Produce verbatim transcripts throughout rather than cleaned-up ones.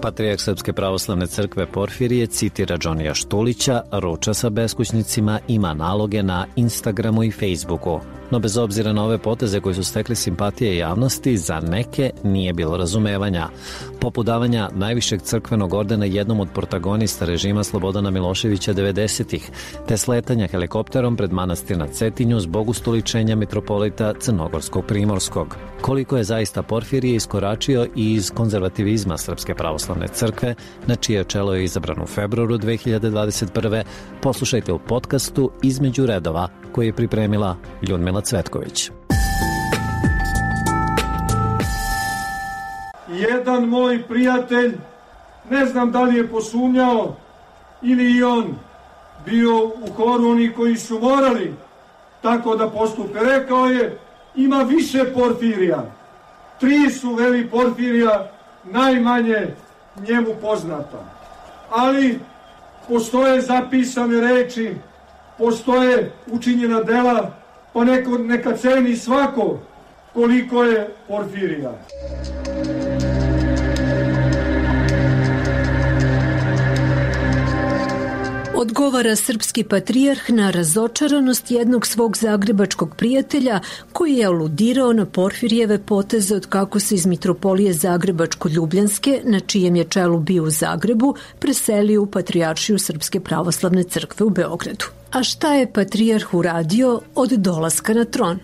Patrijarh Srpske pravoslavne crkve Porfirije citira Džonija Štulića, ruča sa beskućnicima, ima naloge na Instagramu i Facebooku. No bez obzira na ove poteze koji su stekli simpatije javnosti, za neke nije bilo razumevanja. Poput davanja najvišeg crkvenog ordena jednom od protagonista režima Slobodana Miloševića devedesetih, te sletanja helikopterom pred manastir na Cetinju zbog ustoličenja mitropolita Crnogorskog Primorskog. Koliko je zaista Porfirije iskoračio i iz konzervativizma Srpske pravoslavne crkve, na čije čelo je izabran u februaru dve hiljade dvadeset prve, poslušajte u podcastu Između redova, koji je pripremila Ljudmila Cvetković. Jedan moj prijatelj, ne znam da li je posumnjao ili i on bio u horu onih koji su morali tako da postupe, rekao je: ima više Porfirija. Tri su, veli, Porfirija najmanje njemu poznata. Ali postoje zapisane reči, postoje učinjena dela, pa neko, neka ceni svako koliko je Porfirija. Odgovara srpski patrijarh na razočaranost jednog svog zagrebačkog prijatelja koji je aludirao na Porfirijeve poteze od kako se iz mitropolije Zagrebačko-Ljubljanske, na čijem je čelu bio u Zagrebu, preselio u Patrijaršiju Srpske pravoslavne crkve u Beogradu. A šta je patrijarh uradio od dolaska na tron?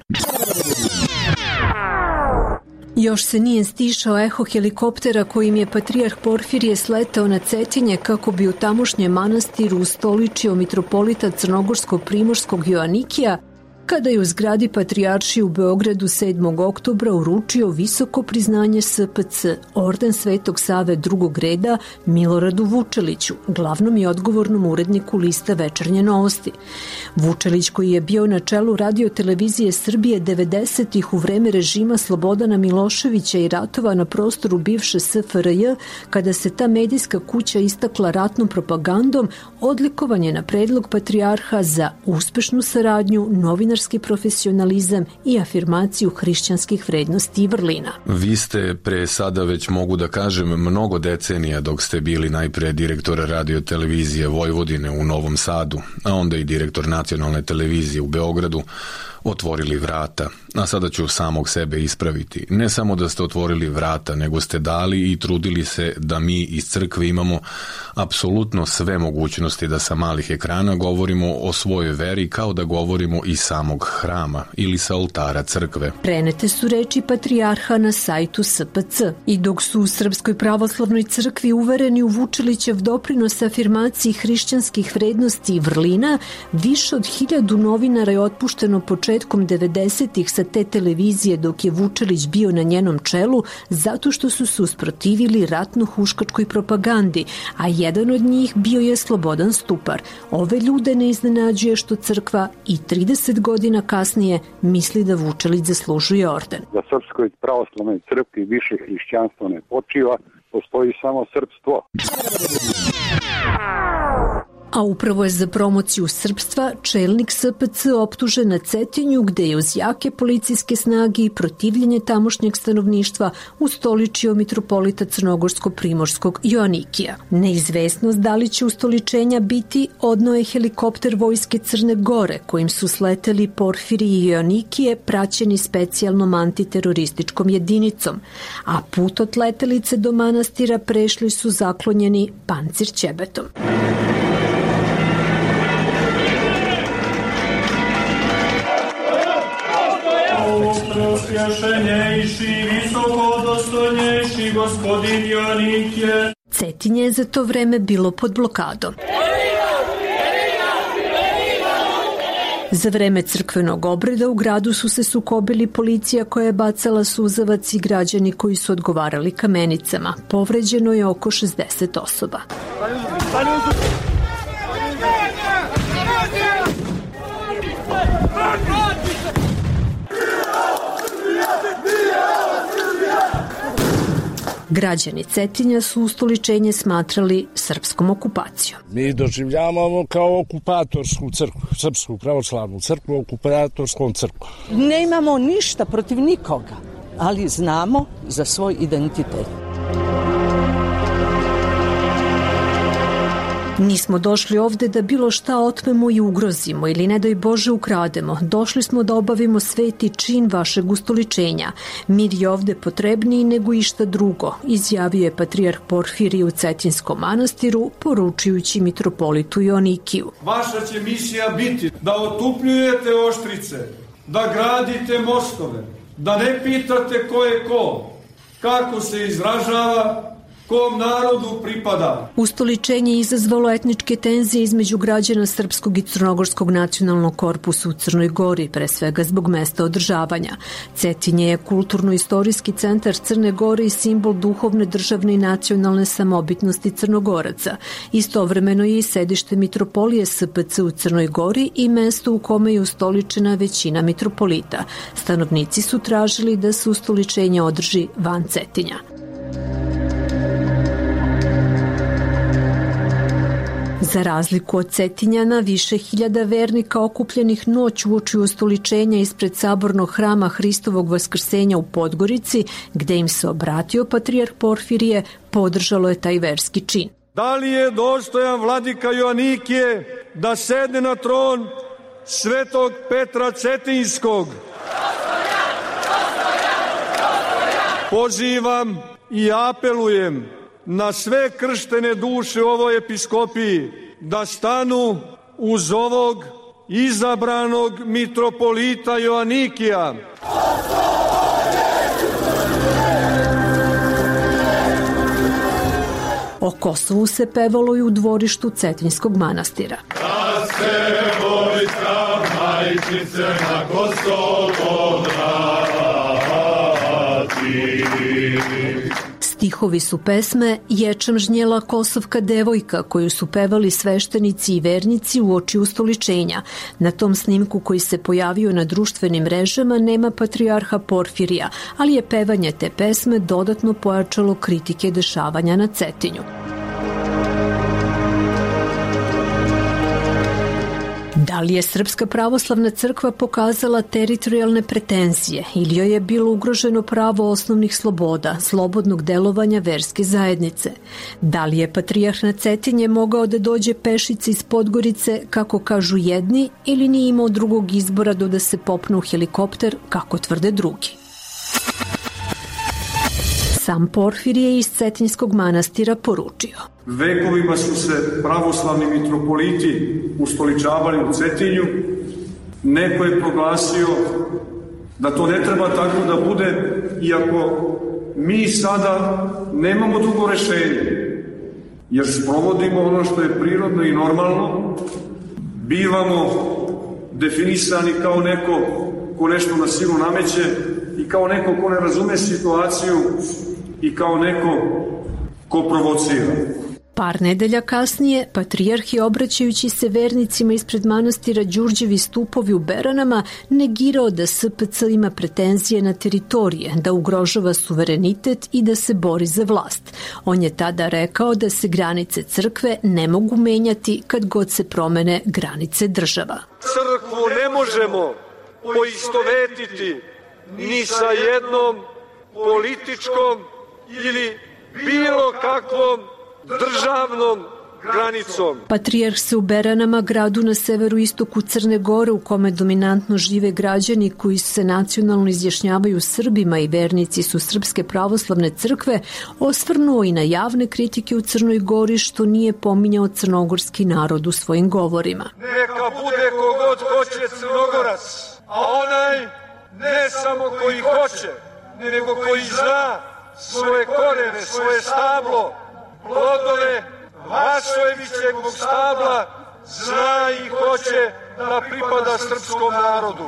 Još se nije stišao eho helikoptera kojim je patrijarh Porfirije sletao na Cetinje kako bi u tamošnjem manastiru ustoličio mitropolita Crnogorskog Primorskog Joanikija, kada je u zgradi Patrijaršije u Beogradu sedmog oktobra uručio visoko priznanje S P C, orden Svetog Save drugog reda, Miloradu Vučeliću, glavnom i odgovornom uredniku lista Večernje novosti. Vučelić, koji je bio na čelu Radio televizije Srbije devedesetih u vreme režima Slobodana Miloševića i ratova na prostoru bivše S F R J, kada se ta medijska kuća istakla ratnom propagandom, odlikovan je na predlog patrijarha za uspešnu saradnju, novinarski profesionalizam i afirmaciju hrišćanskih vrednosti i vrlina. Vi ste pre sada, već mogu da kažem, mnogo decenija dok ste bili najpre direktor Radio televizije Vojvodine u Novom Sadu, a onda i direktor nacionalne televizije u Beogradu, otvorili vrata. A sada ću samog sebe ispraviti. Ne samo da ste otvorili vrata, nego ste dali i trudili se da mi iz crkve imamo apsolutno sve mogućnosti da sa malih ekrana govorimo o svojoj veri kao da govorimo iz samog hrama ili sa oltara crkve. Prenete su reči patrijarha na sajtu S P C. I dok su u Srpskoj pravoslavnoj crkvi uvereni u Vučelićev doprinos afirmaciji hrišćanskih vrednosti i vrlina, više od hiljadu novinara je otpušteno početkom devedesetih sa te televizije dok je Vučelić bio na njenom čelu zato što su se usprotivili ratno-huškačkoj propagandi, a jedan od njih bio je Slobodan Stupar. Ove ljude ne iznenađuje što crkva i trideset godina kasnije misli da Vučelić zaslužuje orden. Za Srpskoj pravoslavnoj crkvi više hrišćanstvo ne počiva, postoji samo srpstvo. A upravo je za promociju srpstva čelnik S P C optužen na Cetinju, gde je uz jake policijske snage i protivljenje tamošnjeg stanovništva ustoličio mitropolita Crnogorsko-Primorskog Joanikija. Neizvesnost da li će ustoličenja biti odneo je helikopter vojske Crne Gore, kojim su sleteli Porfirije i Joanikije praćeni specijalnom antiterorističkom jedinicom, a put od letelice do manastira prešli su zaklonjeni pancir ćebetom. Preosvjašenjejši, visoko dostojnjejši gospodin Joanikije. Cetinje je za to vreme bilo pod blokadom. Za vreme crkvenog obreda u gradu su se sukobili policija koja je bacala suzavac i građani koji su odgovarali kamenicama. Povređeno je oko šezdeset osoba. Građani Cetinja su ustoličenje smatrali srpskom okupacijom. Mi doživljavamo kao okupatorsku crkvu, Srpsku pravoslavnu crkvu, okupatorskom crkvu. Ne imamo ništa protiv nikoga, ali znamo za svoj identitet. Nismo došli ovde da bilo šta otmemo i ugrozimo ili ne daj Bože ukrademo. Došli smo da obavimo sveti čin vašeg ustoličenja. Mir je ovde potrebniji nego išta drugo, izjavio je patrijarh Porfirije u Cetinjskom manastiru, poručujući mitropolitu Joanikiju. Vaša će misija biti da otupljujete oštrice, da gradite mostove, da ne pitate ko je ko, kako se izražava, kom narodu pripada. Ustoličenje je izazvalo etničke tenzije između građana Srpskog i Crnogorskog nacionalnog korpusa u Crnoj Gori, pre svega zbog mesta održavanja. Cetinje je kulturno-istorijski centar Crne Gore i simbol duhovne, državne i nacionalne samobitnosti Crnogoraca. Istovremeno je i sedište mitropolije S P C u Crnoj Gori i mesto u kome je ustoličena većina mitropolita. Stanovnici su tražili da se ustoličenje održi van Cetinja. Za razliku od Cetinjana, više hiljada vernika okupljenih noć uoči ustoličenja ispred sabornog hrama Hristovog vaskrsenja u Podgorici, gde im se obratio patrijarh Porfirije, podržalo je taj verski čin. Da li je dostojan vladika Joanikije da sedne na tron Svetog Petra Cetinjskog? Pozivam i apelujem na sve krštene duše u ovoj episkopiji da stanu uz ovog izabranog mitropolita Joanikija. O Kosovu se pevalo i u dvorištu Cetinjskog manastira. Da se vojska majčice na Kosovo vrati. Stihovi su pesme Ječam žnjela kosovka devojka koju su pevali sveštenici i vernici uoči ustoličenja. Na tom snimku koji se pojavio na društvenim mrežama nema patrijarha Porfirija, ali je pevanje te pesme dodatno pojačalo kritike dešavanja na Cetinju. Da li je Srpska pravoslavna crkva pokazala teritorijalne pretenzije ili joj je bilo ugroženo pravo osnovnih sloboda, slobodnog delovanja verske zajednice? Da li je patrijarh na Cetinje mogao da dođe pešice iz Podgorice, kako kažu jedni, ili nije imao drugog izbora do da se popne u helikopter, kako tvrde drugi? Sam Porfirije iz Cetinjskog manastira poručio. Vekovima su se pravoslavni mitropoliti ustoličavali u Cetinju. Neko je proglasio da to ne treba tako da bude, iako mi sada nemamo drugo rešenje, jer sprovodimo ono što je prirodno i normalno, bivamo definisani kao neko ko nešto na silu nameće i kao neko ko ne razume situaciju i kao neko ko provocira. Par nedelja kasnije, patrijarh je, obraćajući se vernicima ispred manastira Đurđevi stupovi u Beranama, negirao da S P C ima pretenzije na teritorije, da ugrožava suverenitet i da se bori za vlast. On je tada rekao da se granice crkve ne mogu menjati kad god se promene granice država. Crkvu ne možemo poistovetiti ni sa jednom političkom ili bilo kakvom državnom granicom. Patrijarh se u Beranama, gradu na severu istoku Crne Gore, u kome dominantno žive građani koji se nacionalno izjašnjavaju Srbima i vernici su Srpske pravoslavne crkve, osvrnuo i na javne kritike u Crnoj Gori što nije pominjao crnogorski narod u svojim govorima. Neka bude kogod hoće Crnogorac, a onaj ne samo koji hoće, nego koji zna svoje korene, svoje stablo, plodove Vasojevićevog stabla, zna i hoće da pripada srpskom narodu.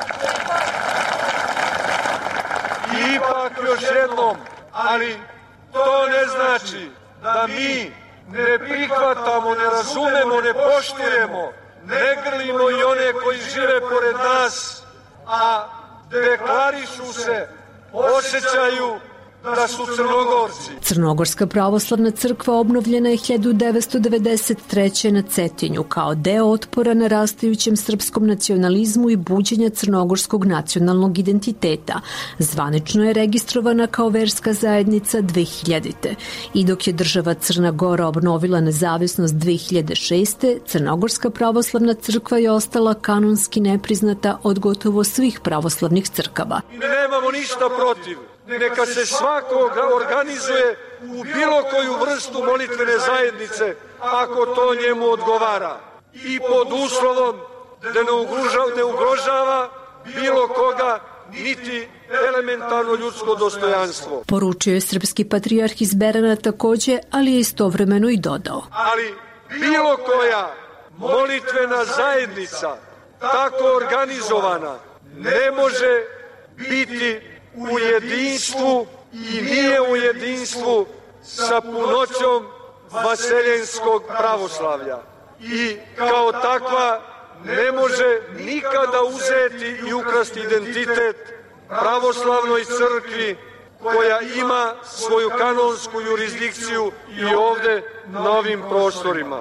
I ipak još jednom, ali to ne znači da mi ne prihvatamo, ne razumemo, ne poštujemo, ne grlimo i one koji žive pored nas, a deklarišu se, osjećaju da su Crnogorci. Crnogorska pravoslavna crkva obnovljena je hiljadu devetsto devedeset treće. na Cetinju kao deo otpora narastajućem srpskom nacionalizmu i buđenja crnogorskog nacionalnog identiteta. Zvanično je registrovana kao verska zajednica dve hiljadite. I dok je država Crna Gora obnovila nezavisnost dve hiljade šeste. Crnogorska pravoslavna crkva je ostala kanonski nepriznata od gotovo svih pravoslavnih crkava. Nemamo ništa protiv. Neka se svakog organizuje u bilo koju vrstu molitvene zajednice ako to njemu odgovara i pod uslovom da ne ugrožava, ne ugrožava bilo koga niti elementarno ljudsko dostojanstvo. Poručio je srpski patrijarh iz Berana takođe, ali je istovremeno i dodao. Ali bilo koja molitvena zajednica tako organizovana ne može biti u jedinstvu i nije u jedinstvu sa punoćom vaseljenskog pravoslavlja i kao takva ne može nikada uzeti i ukrasti identitet pravoslavnoj crkvi koja ima svoju kanonsku jurisdikciju i ovde na ovim prostorima.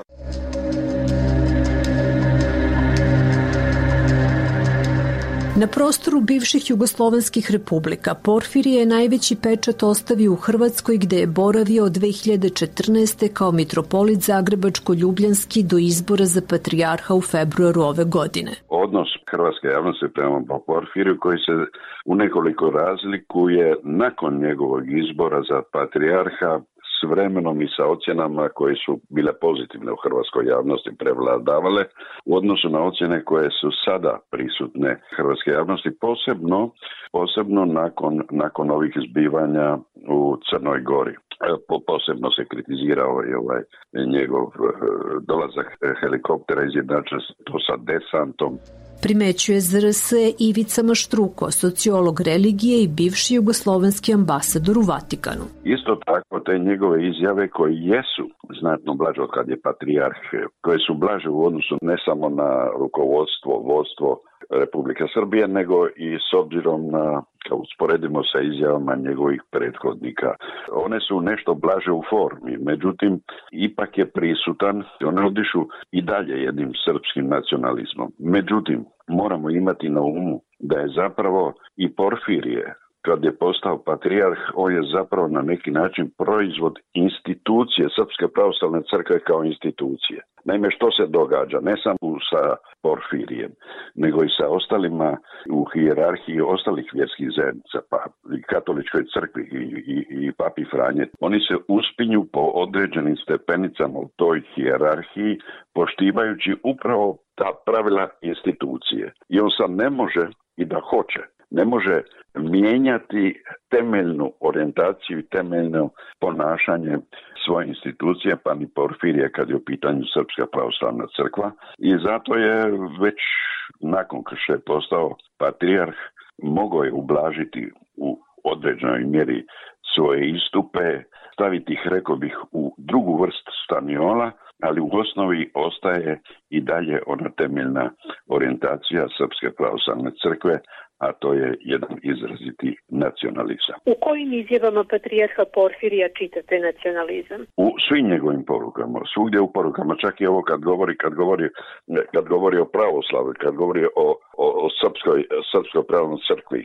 Na prostoru bivših jugoslovenskih republika Porfirije je najveći pečat ostavio u Hrvatskoj gde je boravio od dve hiljade četrnaeste. kao mitropolit Zagrebačko-Ljubljanski do izbora za patrijarha u februaru ove godine. Odnos hrvatske javnosti prema Porfiriju koji se u nekoliko razlikuje nakon njegovog izbora za patrijarha s vremenom i sa ocjenama koje su bile pozitivne u hrvatskoj javnosti prevladavale u odnosu na ocjene koje su sada prisutne hrvatske javnosti, posebno, posebno nakon, nakon ovih zbivanja u Crnoj Gori. Posebno se kritizirao i ovaj njegov dolazak helikoptera, izjednačen to sa desantom. Primećuje Z R S Ivica Maštruko, sociolog religije i bivši jugoslovenski ambasador u Vatikanu. Isto tako te njegove izjave koje jesu znatno blaže od kad je patrijarh, koje su blaže u odnosu ne samo na rukovodstvo, vodstvo Republike Srbije, nego i s obzirom na, kao usporedimo sa izjavama njegovih prethodnika. One su nešto blaže u formi, međutim, ipak je prisutan, one odišu i dalje jednim srpskim nacionalizmom. Međutim, moramo imati na umu da je zapravo i Porfirije, kad je postao patrijarh, on je zapravo na neki način proizvod institucije Srpske pravoslavne crkve kao institucije. Naime, što se događa ne samo sa Porfirijem, nego i sa ostalima u hijerarhiji ostalih vjerskih zajednica, pa i katoličkoj crkvi i, i, i papi Franje. Oni se uspinju po određenim stepenicama u toj hijerarhiji, poštivajući upravo ta pravila institucije. I on sad ne može i da hoće, ne može mijenjati temeljnu orijentaciju i temeljno ponašanje svoje institucije, pa ni Porfirije kad je u pitanju Srpska pravoslavna crkva. I zato je već nakon što je postao patrijarh mogao je ublažiti u određenoj mjeri svoje istupe, staviti ih, rekao bih, u drugu vrstu staniola, ali u osnovi ostaje i dalje ona temeljna orijentacija Srpske pravoslavne crkve, a to je jedan izraziti nacionalizam. U kojim izjavama patrijarha Porfirija čitate nacionalizam? U svim njegovim porukama, svugdje u porukama, čak i ovo kad govori, kad govori, kad govori o pravoslavu, kad govori o, o, o srpskoj, srpskoj pravoslavnoj crkvi.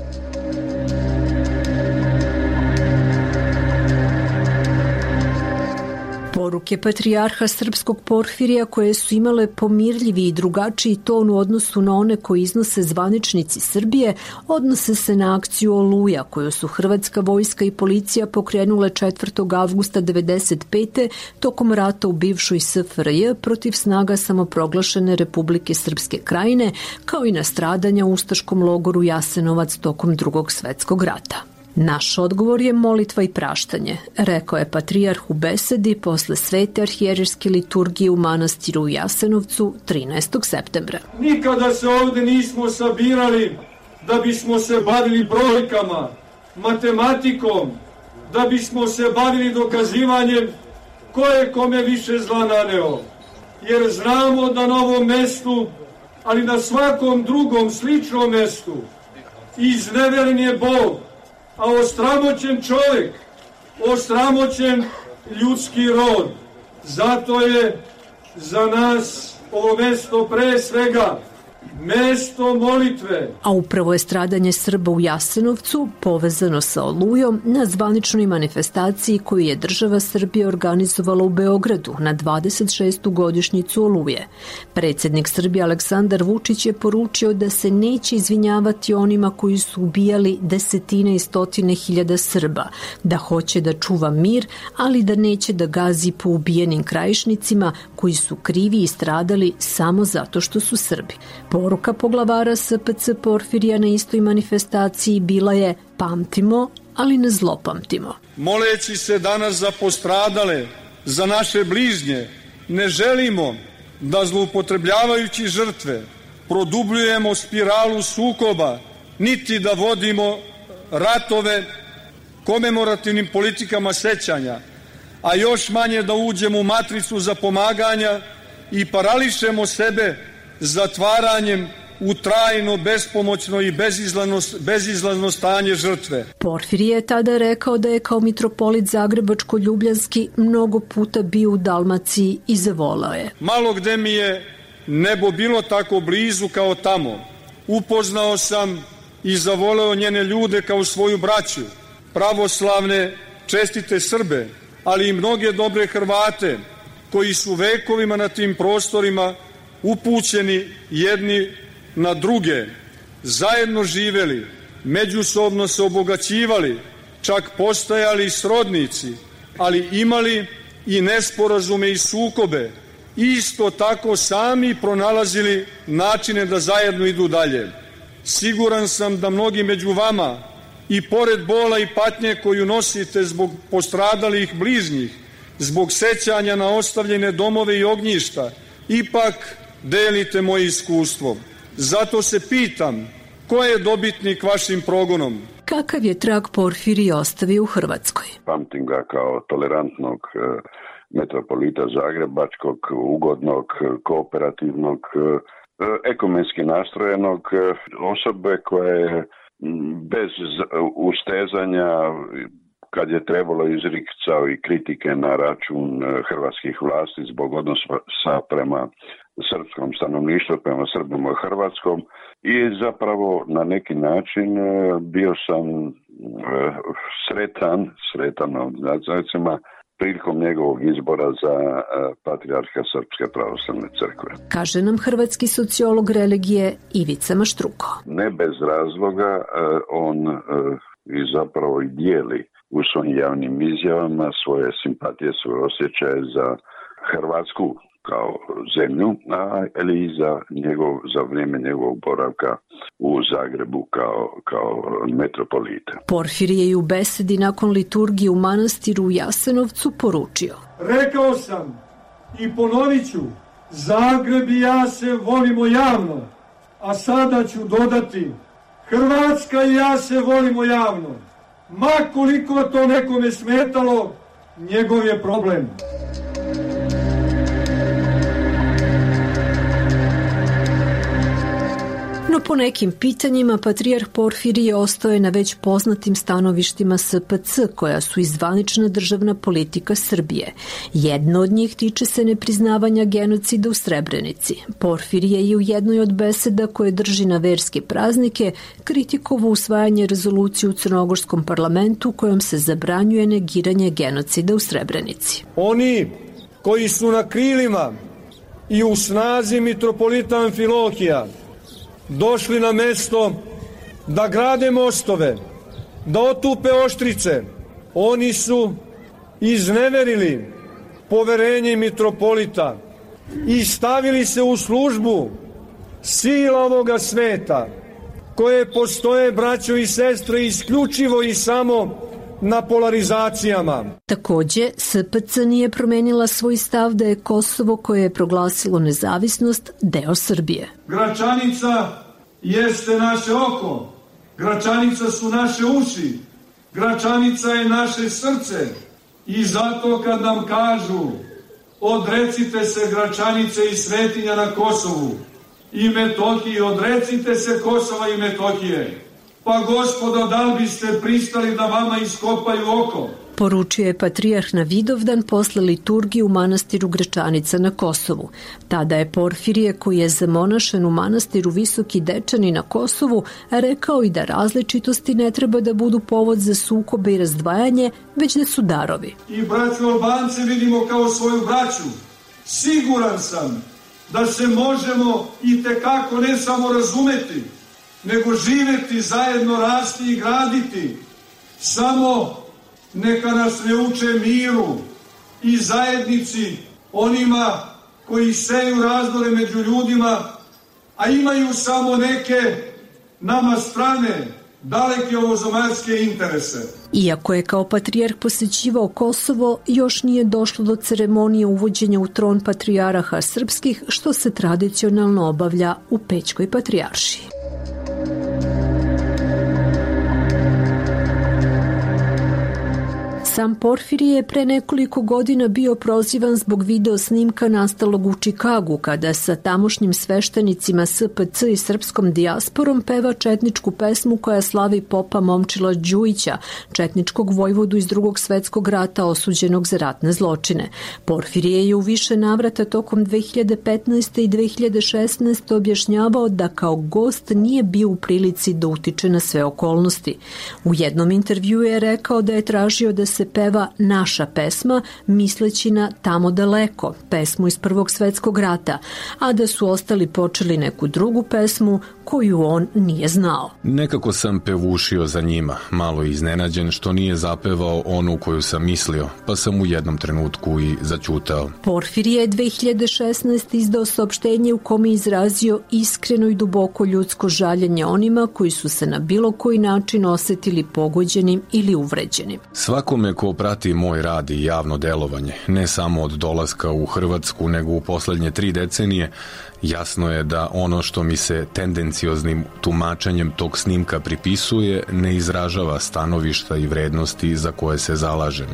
Poruke patrijarha srpskog Porfirija, koje su imale pomirljivi i drugačiji ton u odnosu na one koji iznose zvaničnici Srbije, odnose se na akciju Oluja, koju su hrvatska vojska i policija pokrenule četvrtog avgusta devedeset pete. tokom rata u bivšoj S F R J protiv snaga samoproglašene Republike Srpske Krajine, kao i na stradanja u ustaškom logoru Jasenovac tokom Drugog svetskog rata. Naš odgovor je molitva i praštanje, rekao je patrijarh u besedi posle svete arhijerejske liturgije u manastiru u Jasenovcu trinaestog septembra. Nikada se ovde nismo sabirali da bismo se bavili brojkama, matematikom, da bismo se bavili dokazivanjem ko je kome više zla naneo. Jer znamo da na ovom mestu, ali na svakom drugom sličnom mestu, izneveren je Bog a osramoćen čovjek, osramoćen ljudski rod. Zato je za nas ovo mesto pre svega mesto molitve. A upravo je stradanje Srba u Jasenovcu povezano sa Olujom na zvaničnoj manifestaciji koju je država Srbije organizovala u Beogradu na dvadeset šestu godišnjicu Oluje. Predsjednik Srbije Aleksandar Vučić je poručio da se neće izvinjavati onima koji su ubijali desetine i stotine hiljada Srba, da hoće da čuva mir, ali da neće da gazi po ubijenim krajišnicima koji su krivi i stradali samo zato što su Srbi. Poruka poglavara S P C Porfirija na istoj manifestaciji bila je pamtimo, ali ne zlopamtimo. Moleći se danas za postradale, za naše bližnje, ne želimo da zloupotrebljavajući žrtve produbljujemo spiralu sukoba, niti da vodimo ratove komemorativnim politikama sećanja, a još manje da uđemo u matricu za pomaganja i parališemo sebe zatvaranjem u trajno, bespomoćno i bezizlazno, bezizlazno stanje žrtve. Porfirije je tada rekao da je kao mitropolit Zagrebačko-Ljubljanski mnogo puta bio u Dalmaciji i zavolao je. Malo gde mi je nebo bilo tako blizu kao tamo. Upoznao sam i zavoleo njene ljude kao svoju braću, pravoslavne, čestite Srbe, ali i mnoge dobre Hrvate koji su vekovima na tim prostorima upućeni jedni na druge, zajedno živeli, međusobno se obogaćivali, čak postajali srodnici, ali imali i nesporazume i sukobe. Isto tako sami pronalazili načine da zajedno idu dalje. Siguran sam da mnogi među vama, i pored bola i patnje koju nosite zbog postradalih bližnjih, zbog sećanja na ostavljene domove i ognjišta, ipak delite moje iskustvo. Zato se pitam, ko je dobitnik vašim progonom? Kakav je trag Porfirije ostavio u Hrvatskoj? Pamtim ga kao tolerantnog metropolita zagrebačkog, ugodnog, kooperativnog, ekumenski nastrojenog osobe koja je bez ustezanja, kad je trebalo, izricao i kritike na račun hrvatskih vlasti zbog odnosa prema srpskom stanovništvu, prema Srbima u Hrvatskom, i zapravo na neki način bio sam sretan, sretan od znacima, prilikom njegovog izbora za patrijarha Srpske pravoslavne crkve. Kaže nam hrvatski sociolog religije Ivica Maštruko. Ne bez razloga on i zapravo i dijeli u svojim javnim izjavama svoje simpatije, svoje osjećaje za Hrvatsku kao zemlju, ali i za, njegov, za vrijeme njegovog boravka u Zagrebu kao, kao metropolita. Porfirije je u besedi nakon liturgije u manastiru u Jasenovcu poručio. Rekao sam i ponovit ću, Zagreb i ja se volimo javno, a sada ću dodati, Hrvatska i ja se volimo javno. Ma koliko to nekome smetalo, njegov je problem. No po nekim pitanjima patrijarh Porfirije ostao je na već poznatim stanovištima S P C, koja su i zvanična državna politika Srbije. Jedno od njih tiče se nepriznavanja genocida u Srebrenici. Porfirije je u jednoj od beseda koje drži na verske praznike kritikovao usvajanje rezolucije u crnogorskom parlamentu kojom se zabranjuje negiranje genocida u Srebrenici. Oni koji su na krilima i u snazi mitropolita Amfilohija došli na mesto da grade mostove, da otupe oštrice, oni su izneverili poverenje mitropolita i stavili se u službu sila ovoga sveta, koje postoje, braćo i sestre, isključivo i samo na polarizacijama. Takođe, S P C nije promenila svoj stav da je Kosovo, koje je proglasilo nezavisnost, deo Srbije. Gračanica jeste naše oko, Gračanica su naše uši, Gračanica je naše srce i zato kad nam kažu odrecite se Gračanice i svetinja na Kosovu i Metohiji, odrecite se Kosova i Metohije, Pa gospodo, da li biste pristali da vama iskopaju oko? Poručio je patrijarh na Vidovdan posle liturgije u manastiru Gračanica na Kosovu. Tada je Porfirije, koji je zamonašen u manastiru Visoki Dečani na Kosovu, rekao i da različitosti ne treba da budu povod za sukobe i razdvajanje, već da su darovi. I braću Albance vidimo kao svoju braću. Siguran sam da se možemo i tekako ne samo razumeti, nego živeti, zajedno rasti i graditi. Samo neka nas ne uče miru i zajednici onima koji seju razdore među ljudima, a imaju samo neke nama strane, daleke ovozemaljske interese. Iako je kao patrijarh posećivao Kosovo, još nije došlo do ceremonije uvođenja u tron patrijaraha srpskih, što se tradicionalno obavlja u Pećkoj patrijaršiji. Sam Porfirije je pre nekoliko godina bio prozivan zbog video snimka nastalog u Čikagu, kada sa tamošnjim sveštenicima S P C i srpskom dijasporom peva četničku pesmu koja slavi popa Momčila Đujića, četničkog vojvodu iz Drugog svetskog rata osuđenog za ratne zločine. Porfirije je u više navrata tokom dve hiljade petnaeste. i dve hiljade šesnaeste. objašnjavao da kao gost nije bio u prilici da utiče na sve okolnosti. U jednom intervjuu je rekao da je tražio da se peva naša pesma, misleći na Tamo daleko, pesmu iz Prvog svetskog rata, a da su ostali počeli neku drugu pesmu koju on nije znao. Nekako sam pevušio za njima, malo iznenađen što nije zapevao onu koju sam mislio, pa sam u jednom trenutku i zaćutao. Porfirije je dve hiljade šesnaeste. izdao saopštenje u kome je izrazio iskreno i duboko ljudsko žaljenje onima koji su se na bilo koji način osetili pogođenim ili uvređenim. Svakome ko prati moj rad i javno delovanje, ne samo od dolaska u Hrvatsku, nego u poslednje tri decenije, jasno je da ono što mi se tendencioznim tumačenjem tog snimka pripisuje ne izražava stanovišta i vrednosti za koje se zalažem.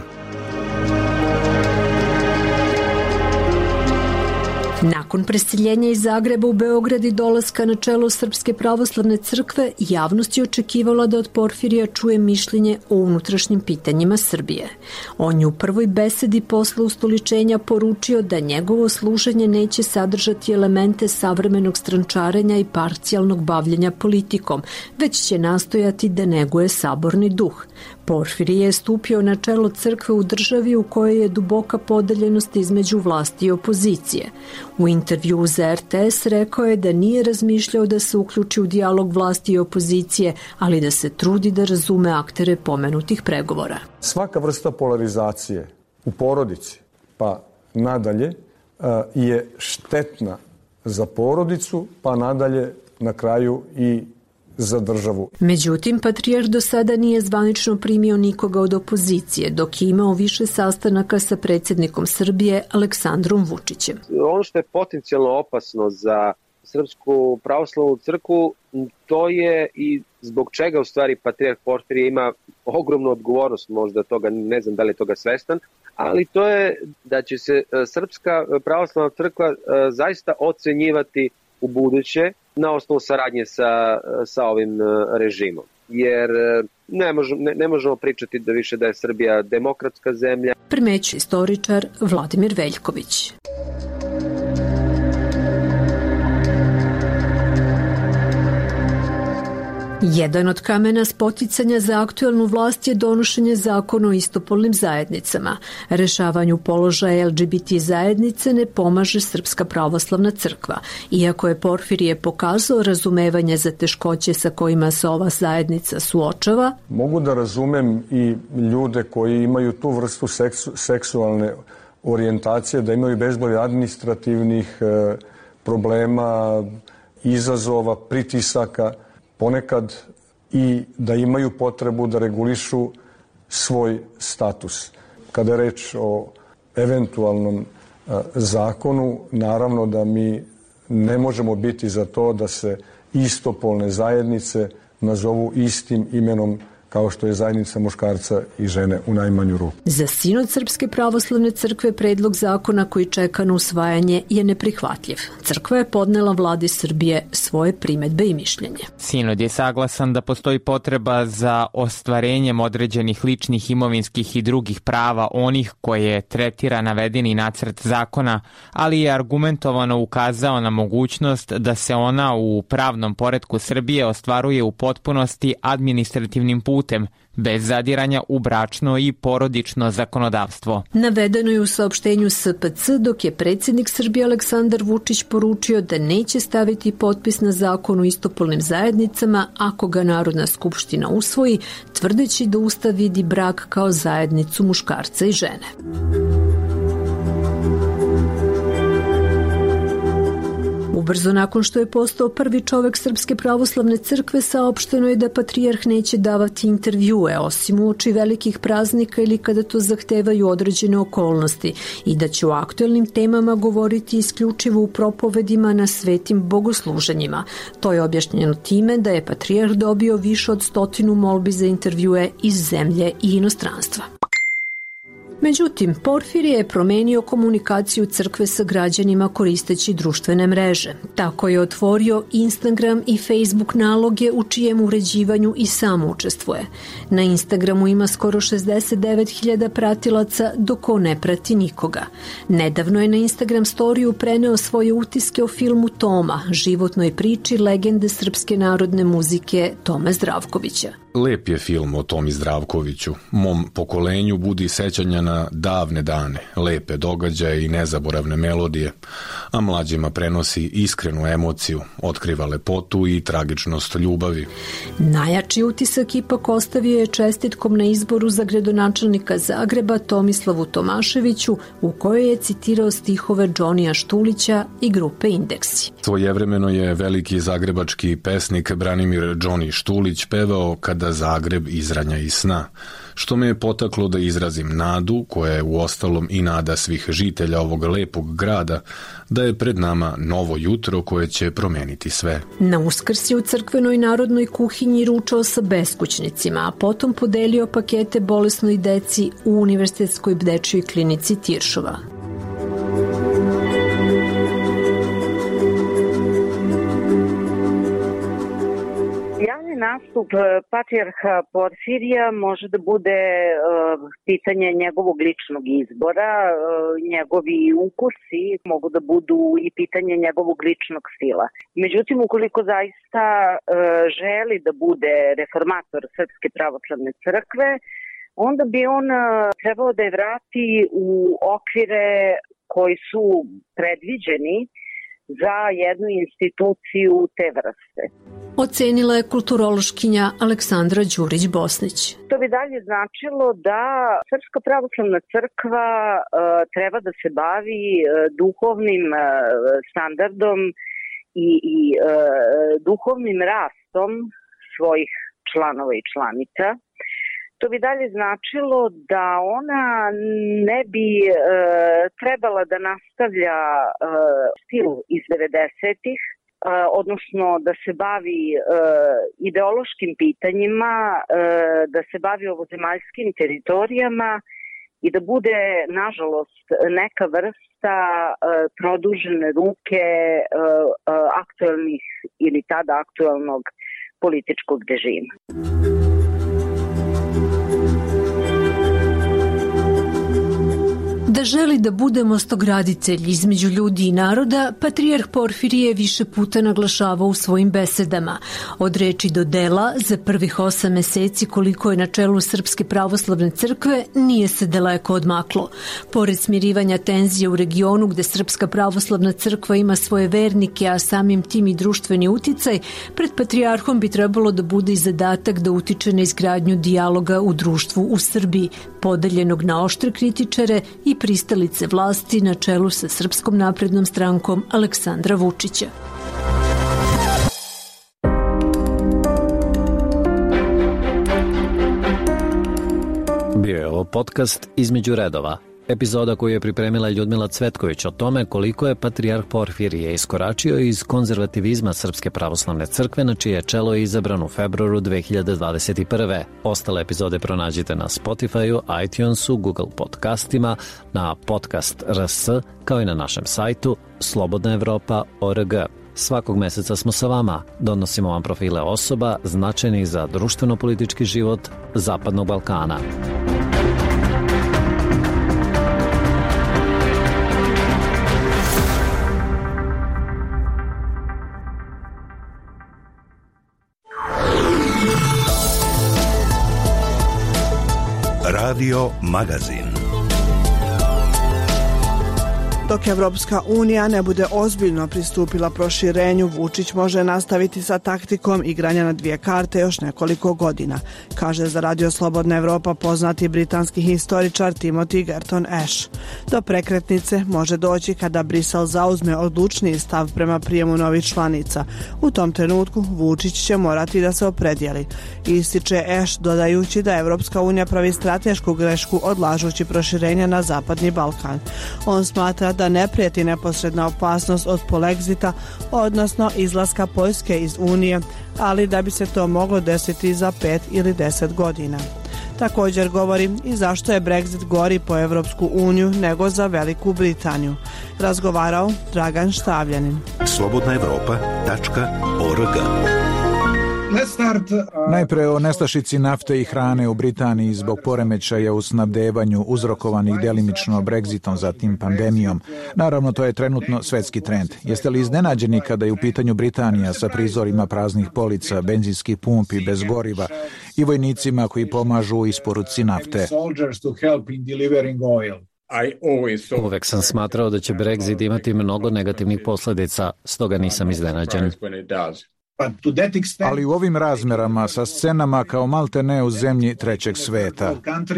Nakon preseljenja iz Zagreba u Beograd i dolaska na čelo Srpske pravoslavne crkve, javnost je očekivala da od Porfirija čuje mišljenje o unutrašnjim pitanjima Srbije. On je u prvoj besedi posle ustoličenja poručio da njegovo služenje neće sadržati elemente savremenog strančarenja i parcijalnog bavljenja politikom, već će nastojati da neguje saborni duh. Porfirije je stupio na čelo crkve u državi u kojoj je duboka podeljenost između vlasti i opozicije. U intervjuu za R T S rekao je da nije razmišljao da se uključi u dijalog vlasti i opozicije, ali da se trudi da razume aktere pomenutih pregovora. Svaka vrsta polarizacije u porodici, pa nadalje, je štetna za porodicu, pa nadalje na kraju i za državu. Međutim, patrijarh do sada nije zvanično primio nikoga od opozicije, dok je imao više sastanaka sa predsjednikom Srbije Aleksandrom Vučićem. Ono što je potencijalno opasno za Srpsku pravoslavnu crkvu, to je i zbog čega u stvari patrijarh Porfirije ima ogromnu odgovornost, možda toga, ne znam da li je toga svestan, ali to je da će se Srpska pravoslavna crkva zaista ocenjivati u buduće na osnovu saradnje sa, sa ovim režimom. Jer ne možemo, ne, ne možemo pričati da više da je Srbija demokratska zemlja. Primećuje istoričar Vladimir Veljković. Jedan od kamena spoticanja za aktuelnu vlast je donošenje zakona o istopolnim zajednicama. Rešavanju položaja L G B T zajednice ne pomaže Srpska pravoslavna crkva. Iako je Porfirije pokazao razumevanje za teškoće sa kojima se ova zajednica suočava, mogu da razumem i ljude koji imaju tu vrstu seksu, seksualne orijentacije, da imaju bezbroj administrativnih e, problema, izazova, pritisaka, ponekad i da imaju potrebu da regulišu svoj status. Kada je reč o eventualnom a, zakonu, naravno da mi ne možemo biti za to da se istopolne zajednice nazovu istim imenom kao što je zajednica muškarca i žene u najmanju ruku. Za Sinod Srpske pravoslavne crkve predlog zakona koji čeka na usvajanje je neprihvatljiv. Crkva je podnela vladi Srbije svoje primedbe i mišljenje. Sinod je saglasan da postoji potreba za ostvarenjem određenih ličnih, imovinskih i drugih prava onih koje tretira navedeni nacrt zakona, ali je argumentovano ukazao na mogućnost da se ona u pravnom poretku Srbije ostvaruje u potpunosti administrativnim putem, bez zadiranja u bračno i porodično zakonodavstvo. Navedeno je u saopštenju S P C, dok je predsjednik Srbije Aleksandar Vučić poručio da neće staviti potpis na zakon o istopolnim zajednicama ako ga Narodna skupština usvoji, tvrdeći da Ustav vidi brak kao zajednicu muškarca i žene. Ubrzo nakon što je postao prvi čovek Srpske pravoslavne crkve, saopšteno je da patrijarh neće davati intervjue, osim uoči velikih praznika ili kada to zahtevaju određene okolnosti, i da će o aktuelnim temama govoriti isključivo u propovedima na svetim bogosluženjima. To je objašnjeno time da je patrijarh dobio više od stotinu molbi za intervjue iz zemlje i inostranstva. Međutim, Porfirije je promenio komunikaciju crkve sa građanima koristeći društvene mreže. Tako je otvorio Instagram i Facebook naloge u čijem uređivanju i sam učestvuje. Na Instagramu ima skoro šezdeset devet hiljada pratilaca, dok on ne prati nikoga. Nedavno je na Instagram storiju preneo svoje utiske o filmu Toma, životnoj priči legende srpske narodne muzike Tome Zdravkovića. Lep je film o Tomi Zdravkoviću. Mom pokolenju budi sećanja na davne dane, lepe događaje i nezaboravne melodije, a mlađima prenosi iskrenu emociju, otkriva lepotu i tragičnost ljubavi. Najjači utisak ipak ostavio je čestitkom na izboru za gradonačelnika Zagreba Tomislavu Tomaševiću, u kojoj je citirao stihove Džonija Štulića i grupe Indeksi. Svojevremeno je veliki zagrebački pesnik Branimir Džoni Štulić pevao Kada Zagreb izranja iz sna, što me je potaklo da izrazim nadu, koja je uostalom i nada svih žitelja ovog lepog grada, da je pred nama novo jutro koje će promeniti sve. Na Uskrs je u crkvenoj narodnoj kuhinji ručao sa beskućnicima, a potom podelio pakete bolesnoj deci u Univerzitetskoj dečjoj klinici Tiršova. Nastup patrijarha Porfirija može da bude uh, pitanje njegovog ličnog izbora, uh, njegovi ukusi mogu da budu i pitanje njegovog ličnog stila. Međutim, ukoliko zaista uh, želi da bude reformator Srpske pravoslavne crkve, onda bi on uh, trebao da je vrati u okvire koji su predviđeni za jednu instituciju te vrste. Ocenila je kulturološkinja Aleksandra Đurić-Bosnić. To bi dalje značilo da Srpska pravoslavna crkva e, treba da se bavi e, duhovnim e, standardom i, i e, duhovnim rastom svojih članova i članica. To bi dalje značilo da ona ne bi e, trebala da nastavlja e, stil iz devedesetih, e, odnosno da se bavi e, ideološkim pitanjima, e, da se bavi ovozemaljskim teritorijama i da bude, nažalost, neka vrsta e, produžene ruke e, aktuelnih ili tada aktuelnog političkog režima. Da želi da bude mostograditelj između ljudi i naroda, patrijarh Porfirije više puta naglašavao u svojim besedama. Od reči do dela, za prvih osam meseci koliko je na čelu Srpske pravoslavne crkve, nije se daleko odmaklo. Pored smirivanja tenzije u regionu gde Srpska pravoslavna crkva ima svoje vernike, a samim tim i društveni uticaj, pred patrijarhom bi trebalo da bude i zadatak da utiče na izgradnju dijaloga u društvu u Srbiji, podeljenog na oštre kritičare i pristalice vlasti na čelu sa Srpskom naprednom strankom Aleksandra Vučića. Bio je ovo podcast Između redova. Epizoda koju je pripremila Ljudmila Cvetković o tome koliko je patrijarh Porfirije iskoračio iz konzervativizma Srpske pravoslavne crkve na čije čelo je izabran u februaru dve hiljade dvadeset prve. Ostale epizode pronađite na Spotify-u, iTunesu, Google podcastima, na podcast R S, kao i na našem sajtu slobodna evropa tačka org. Svakog meseca smo sa vama, donosimo vam profile osoba značajnih za društveno-politički život Zapadnog Balkana. Radio Magazin. Dok Evropska unija ne bude ozbiljno pristupila proširenju, Vučić može nastaviti sa taktikom igranja na dvije karte još nekoliko godina, kaže za Radio Slobodna Evropa poznati britanski historičar Timothy Gerton Ash. Do prekretnice može doći kada Brisel zauzme odlučniji stav prema prijemu novih članica. U tom trenutku Vučić će morati da se opredijeli. Ističe Ash dodajući da Evropska unija pravi stratešku grešku odlažući proširenje na Zapadni Balkan. On smatra da ne prijeti neposredna opasnost od polexita, odnosno izlaska Poljske iz Unije, ali da bi se to moglo desiti za pet ili deset godina. Također govori i zašto je Brexit gori po Evropsku uniju nego za Veliku Britaniju. Razgovarao Dragan Štavljanin. slobodna evropa tačka org. Najpre o nestašici nafte i hrane u Britaniji zbog poremećaja u snabdevanju uzrokovanih delimično Brexitom, zatim pandemijom. Naravno, to je trenutno svetski trend. Jeste li iznenađeni kada je u pitanju Britanija sa prizorima praznih polica, benzinskih pumpi bez goriva i vojnicima koji pomažu u isporuci nafte? Uvek sam smatrao da će Brexit imati mnogo negativnih posljedica, stoga nisam iznenađen. Ali u ovim razmerama sa scenama kao malte ne u zemlji trećeg sveta.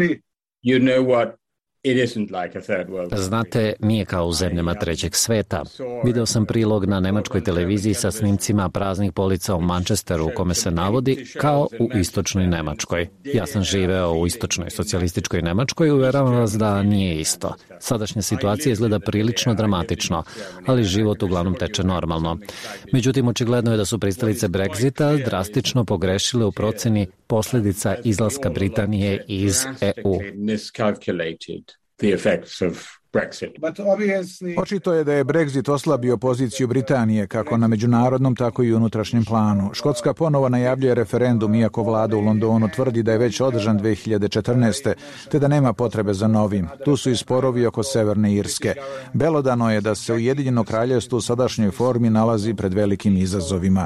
Znate, nije kao u zemljama trećeg sveta. Video sam prilog na nemačkoj televiziji sa snimcima praznih polica u Manchesteru u kome se navodi kao u istočnoj Nemačkoj. Ja sam živeo u istočnoj socijalističkoj Nemačkoj i uveravam vas da nije isto. Sadašnja situacija izgleda prilično dramatično, ali život uglavnom teče normalno. Međutim, očigledno je da su pristalice Brexita drastično pogrešile u proceni posljedica izlaska Britanije iz E U. The effects of Brexit. Očito je da je Brexit oslabio poziciju Britanije kako na međunarodnom, tako i unutrašnjem planu. Škotska ponovo najavljuje referendum, iako vlada u Londonu tvrdi da je već održan dve hiljade četrnaeste. te da nema potrebe za novim. Tu su i sporovi oko Severne Irske. Belodano je da se Ujedinjeno kraljevstvo u sadašnjoj formi nalazi pred velikim izazovima.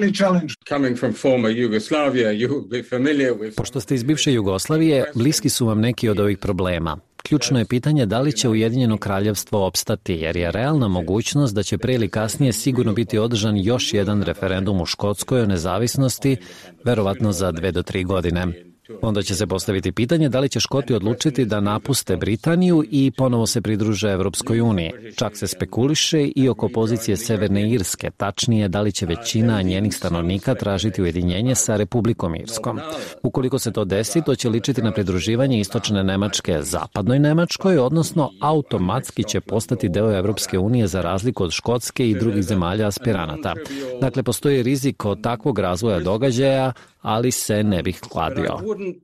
Pošto ste iz bivše Jugoslavije, bliski su vam neki od ovih problema. Ključno je pitanje da li će Ujedinjeno kraljevstvo opstati, jer je realna mogućnost da će pre ili kasnije sigurno biti održan još jedan referendum u Škotskoj o nezavisnosti, verovatno za dve do tri godine. Onda će se postaviti pitanje da li će Škoti odlučiti da napuste Britaniju i ponovo se pridruže Evropskoj uniji. Čak se spekuliše i oko pozicije Severne Irske, tačnije da li će većina njenih stanovnika tražiti ujedinjenje sa Republikom Irskom. Ukoliko se to desi, to će ličiti na pridruživanje istočne Nemačke zapadnoj Nemačkoj, odnosno automatski će postati deo Evropske unije za razliku od Škotske i drugih zemalja aspiranata. Dakle, postoji rizik od takvog razvoja događaja, ali se ne bih kladio.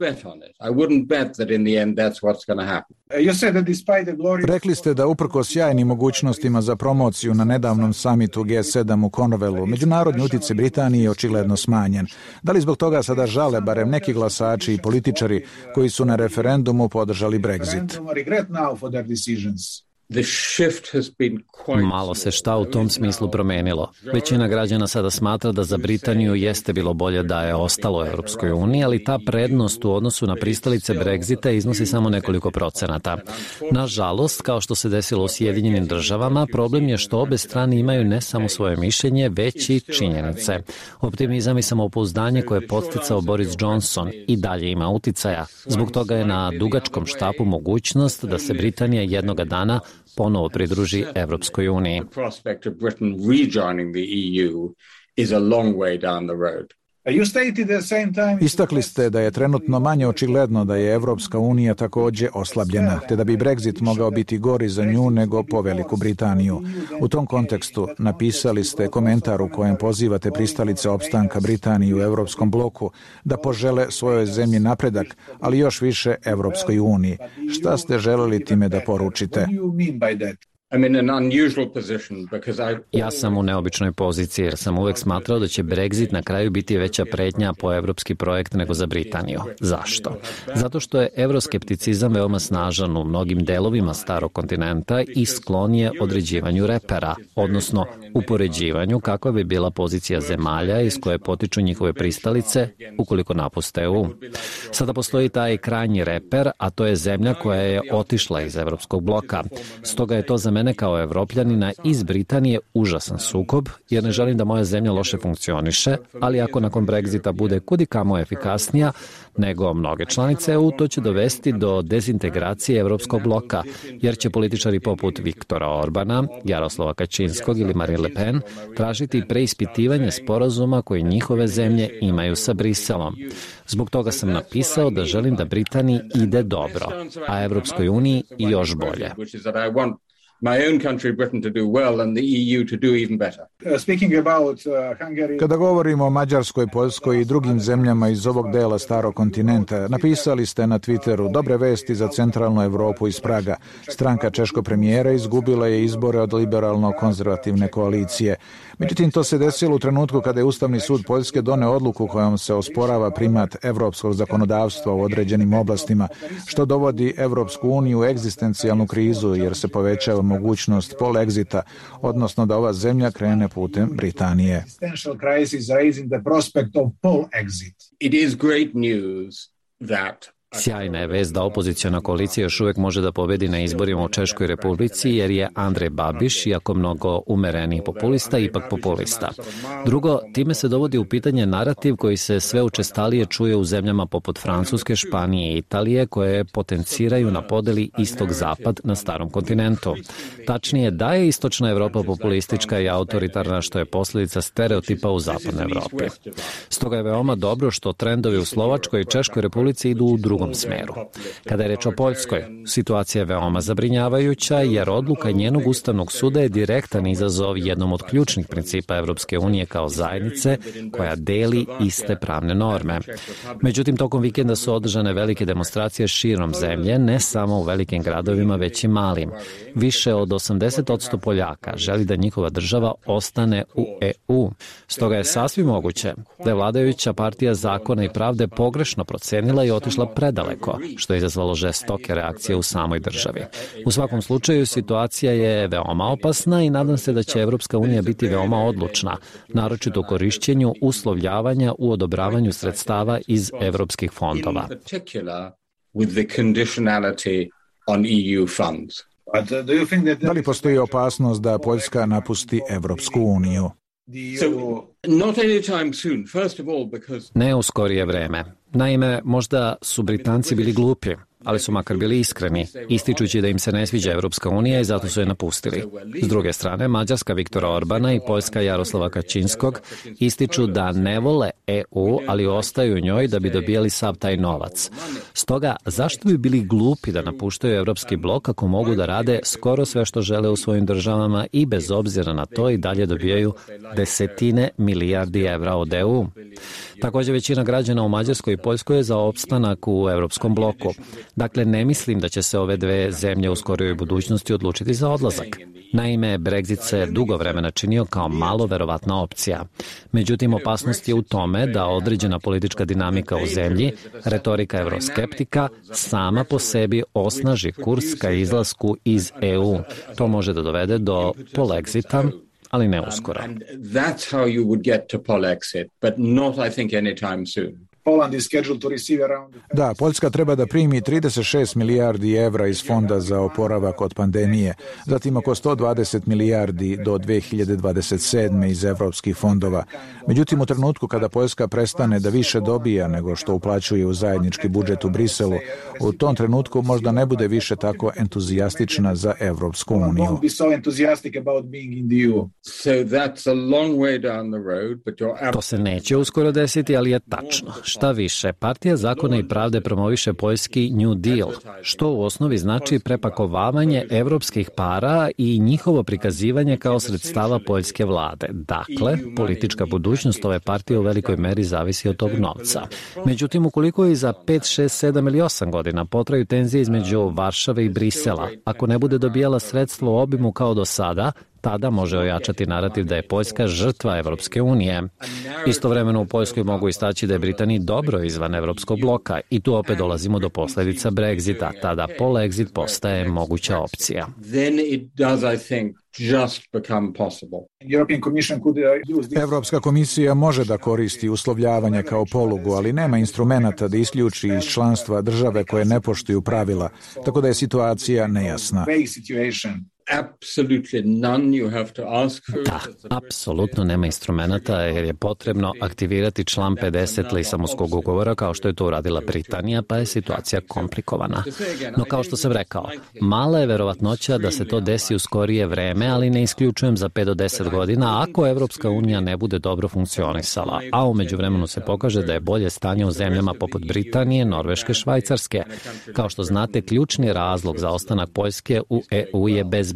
Rekli ste da uprkos sjajnim mogućnostima za promociju na nedavnom samitu G sedam u Cornwallu, međunarodni uticaj Britanije je očigledno smanjen. Da li zbog toga sada žale barem neki glasači i političari koji su na referendumu podržali Brexit? Malo se šta u tom smislu promenilo. Većina građana sada smatra da za Britaniju jeste bilo bolje da je ostalo u Europskoj uniji, ali ta prednost u odnosu na pristalice Brexita iznosi samo nekoliko procenata. Nažalost, kao što se desilo u Sjedinjenim državama, problem je što obe strane imaju ne samo svoje mišljenje, već i činjenice. Optimizam i samopouzdanje koje je podsticao Boris Johnson i dalje ima uticaja. Zbog toga je na dugačkom štapu mogućnost da se Britanija jednoga dana ponovo pridruži Evropskoj uniji. Istakli ste da je trenutno manje očigledno da je Evropska unija takođe oslabljena, te da bi Brexit mogao biti gori za nju nego po Veliku Britaniju. U tom kontekstu napisali ste komentar u kojem pozivate pristalice opstanka Britanije u Evropskom bloku da požele svojoj zemlji napredak, ali još više Evropskoj uniji. Šta ste želeli time da poručite? Ja sam u neobičnoj poziciji jer sam uvek smatrao da će Brexit na kraju biti veća pretnja po evropski projekt nego za Britaniju. Zašto? Zato što je evroskepticizam veoma snažan u mnogim delovima starog kontinenta i sklon je određivanju repera, odnosno upoređivanju kakva bi bila pozicija zemalja iz koje potiču njihove pristalice ukoliko napuste E U. Sada postoji taj krajnji reper, a to je zemlja koja je otišla iz evropskog bloka. Stoga je to za mene kao evropljanina iz Britanije užasan sukob, jer ne želim da moja zemlja loše funkcioniše, ali ako nakon Brexita bude kudikamo efikasnija nego mnoge članice E U, to će dovesti do dezintegracije evropskog bloka, jer će političari poput Viktora Orbana, Jaroslava Kačinskog ili Marine Le Pen tražiti preispitivanje sporazuma koje njihove zemlje imaju sa Briselom. Zbog toga sam napisao da želim da Britaniji ide dobro, a Evropskoj uniji još bolje. my own country, Britain, to do well and the E U to do even better. Uh, speaking about uh, Hungary... Kada govorimo o Mađarskoj, Poljskoj i drugim zemljama iz ovog dela starog kontinenta, napisali ste na Twitteru dobre vesti za centralnu Evropu iz Praga. Stranka češkog premijera izgubila je izbore od liberalno-konzervativne koalicije. Međutim, to se desilo u trenutku kada je Ustavni sud Poljske doneo odluku kojom se osporava primat evropskog zakonodavstva u određenim oblastima, što dovodi Evropsku uniju u egzistencijalnu krizu jer se povećava mogućnost polexita, odnosno da ova zemlja krene putem Britanije. It is great news that Sjajna je vest da opoziciona koalicija još uvek može da pobedi na izborima u Češkoj Republici jer je Andrej Babiš, iako mnogo umereniji populista, ipak populista. Drugo, time se dovodi u pitanje narativ koji se sve učestalije čuje u zemljama poput Francuske, Španije i Italije koje potenciraju na podeli istok-zapad na starom kontinentu. Tačnije, da je istočna Evropa populistička i autoritarna, što je posljedica stereotipa u zapadnoj Evropi. Stoga je veoma dobro što trendovi u Slovačkoj i Češkoj Republici idu u drugom smeru. Kada je reč o Poljskoj, situacija je veoma zabrinjavajuća jer odluka njenog Ustavnog suda je direktan izazov jednom od ključnih principa Evropske unije kao zajednice koja deli iste pravne norme. Međutim, tokom vikenda su održane velike demonstracije širom zemlje, ne samo u velikim gradovima, već i malim. Više od osamdeset posto Poljaka želi da njihova država ostane u E U. Stoga je sasvim moguće da je vladajuća partija Zakona i pravde pogrešno procenila i otišla predaleko, što je izazvalo žestoke reakcije u samoj državi. U svakom slučaju, situacija je veoma opasna i nadam se da će Evropska unija biti veoma odlučna, naročito u korišćenju uslovljavanja u odobravanju sredstava iz evropskih fondova. Da li postoji opasnost da Poljska napusti Evropsku uniju? Ne u skorije vreme. Naime, možda su Britanci bili glupi, ali su makar bili iskreni, ističući da im se ne sviđa Evropska unija i zato su je napustili. S druge strane, Mađarska Viktora Orbana i Poljska Jaroslava Kačinskog ističu da ne vole E U, ali ostaju u njoj da bi dobijali sav taj novac. Stoga, zašto bi bili glupi da napuštaju Evropski blok ako mogu da rade skoro sve što žele u svojim državama i bez obzira na to i dalje dobijaju desetine milijardi evra od E U? Također, većina građana u Mađarskoj i Poljskoj je za opstanak u Evropskom bloku. Dakle, ne mislim da će se ove dve zemlje u skorijoj budućnosti odlučiti za odlazak. Naime, Brexit se dugo vremena činio kao malo verovatna opcija. Međutim, opasnost je u tome da određena politička dinamika u zemlji, retorika evroskeptika, sama po sebi osnaži kurs ka izlasku iz E U. To može da dovede do polexita, ali ne uskoro. Da, Poljska treba da primi trideset šest milijardi evra iz fonda za oporavak od pandemije, zatim oko sto dvadeset milijardi do dve hiljade dvadeset sedme iz evropskih fondova. Međutim, u trenutku kada Poljska prestane da više dobija nego što uplaćuje u zajednički budžet u Briselu, u tom trenutku možda ne bude više tako entuzijastična za Evropsku uniju. To se neće uskoro desiti, ali je tačno. Šta više, Partija zakona i pravde promoviše poljski New Deal, što u osnovi znači prepakovavanje evropskih para i njihovo prikazivanje kao sredstava poljske vlade. Dakle, politička budućnost ove partije u velikoj meri zavisi od tog novca. Međutim, ukoliko i za pet, šest, sedam ili osam godina potraju tenzije između Varšave i Brisela, ako ne bude dobijala sredstvo u obimu kao do sada, tada može ojačati narativ da je Poljska žrtva Evropske unije. Istovremeno u Poljskoj mogu istaći da je Britaniji dobro izvan Evropskog bloka i tu opet dolazimo do posledica Brexita. Tada polexit postaje moguća opcija. Evropska komisija može da koristi uslovljavanje kao polugu, ali nema instrumenata da isključi iz članstva države koje ne poštuju pravila, tako da je situacija nejasna. Da, apsolutno nema instrumenta jer je potrebno aktivirati član pedeset Lisabonskog ugovora kao što je to uradila Britanija, pa je situacija komplikovana. No kao što sam rekao, mala je verovatnoća da se to desi u skorije vreme, ali ne isključujem za pet do deset godina ako Evropska unija ne bude dobro funkcionisala, a u međuvremenu se pokaže da je bolje stanje u zemljama poput Britanije, Norveške, Švajcarske. Kao što znate, ključni razlog za ostanak Poljske u E U je bezbednost.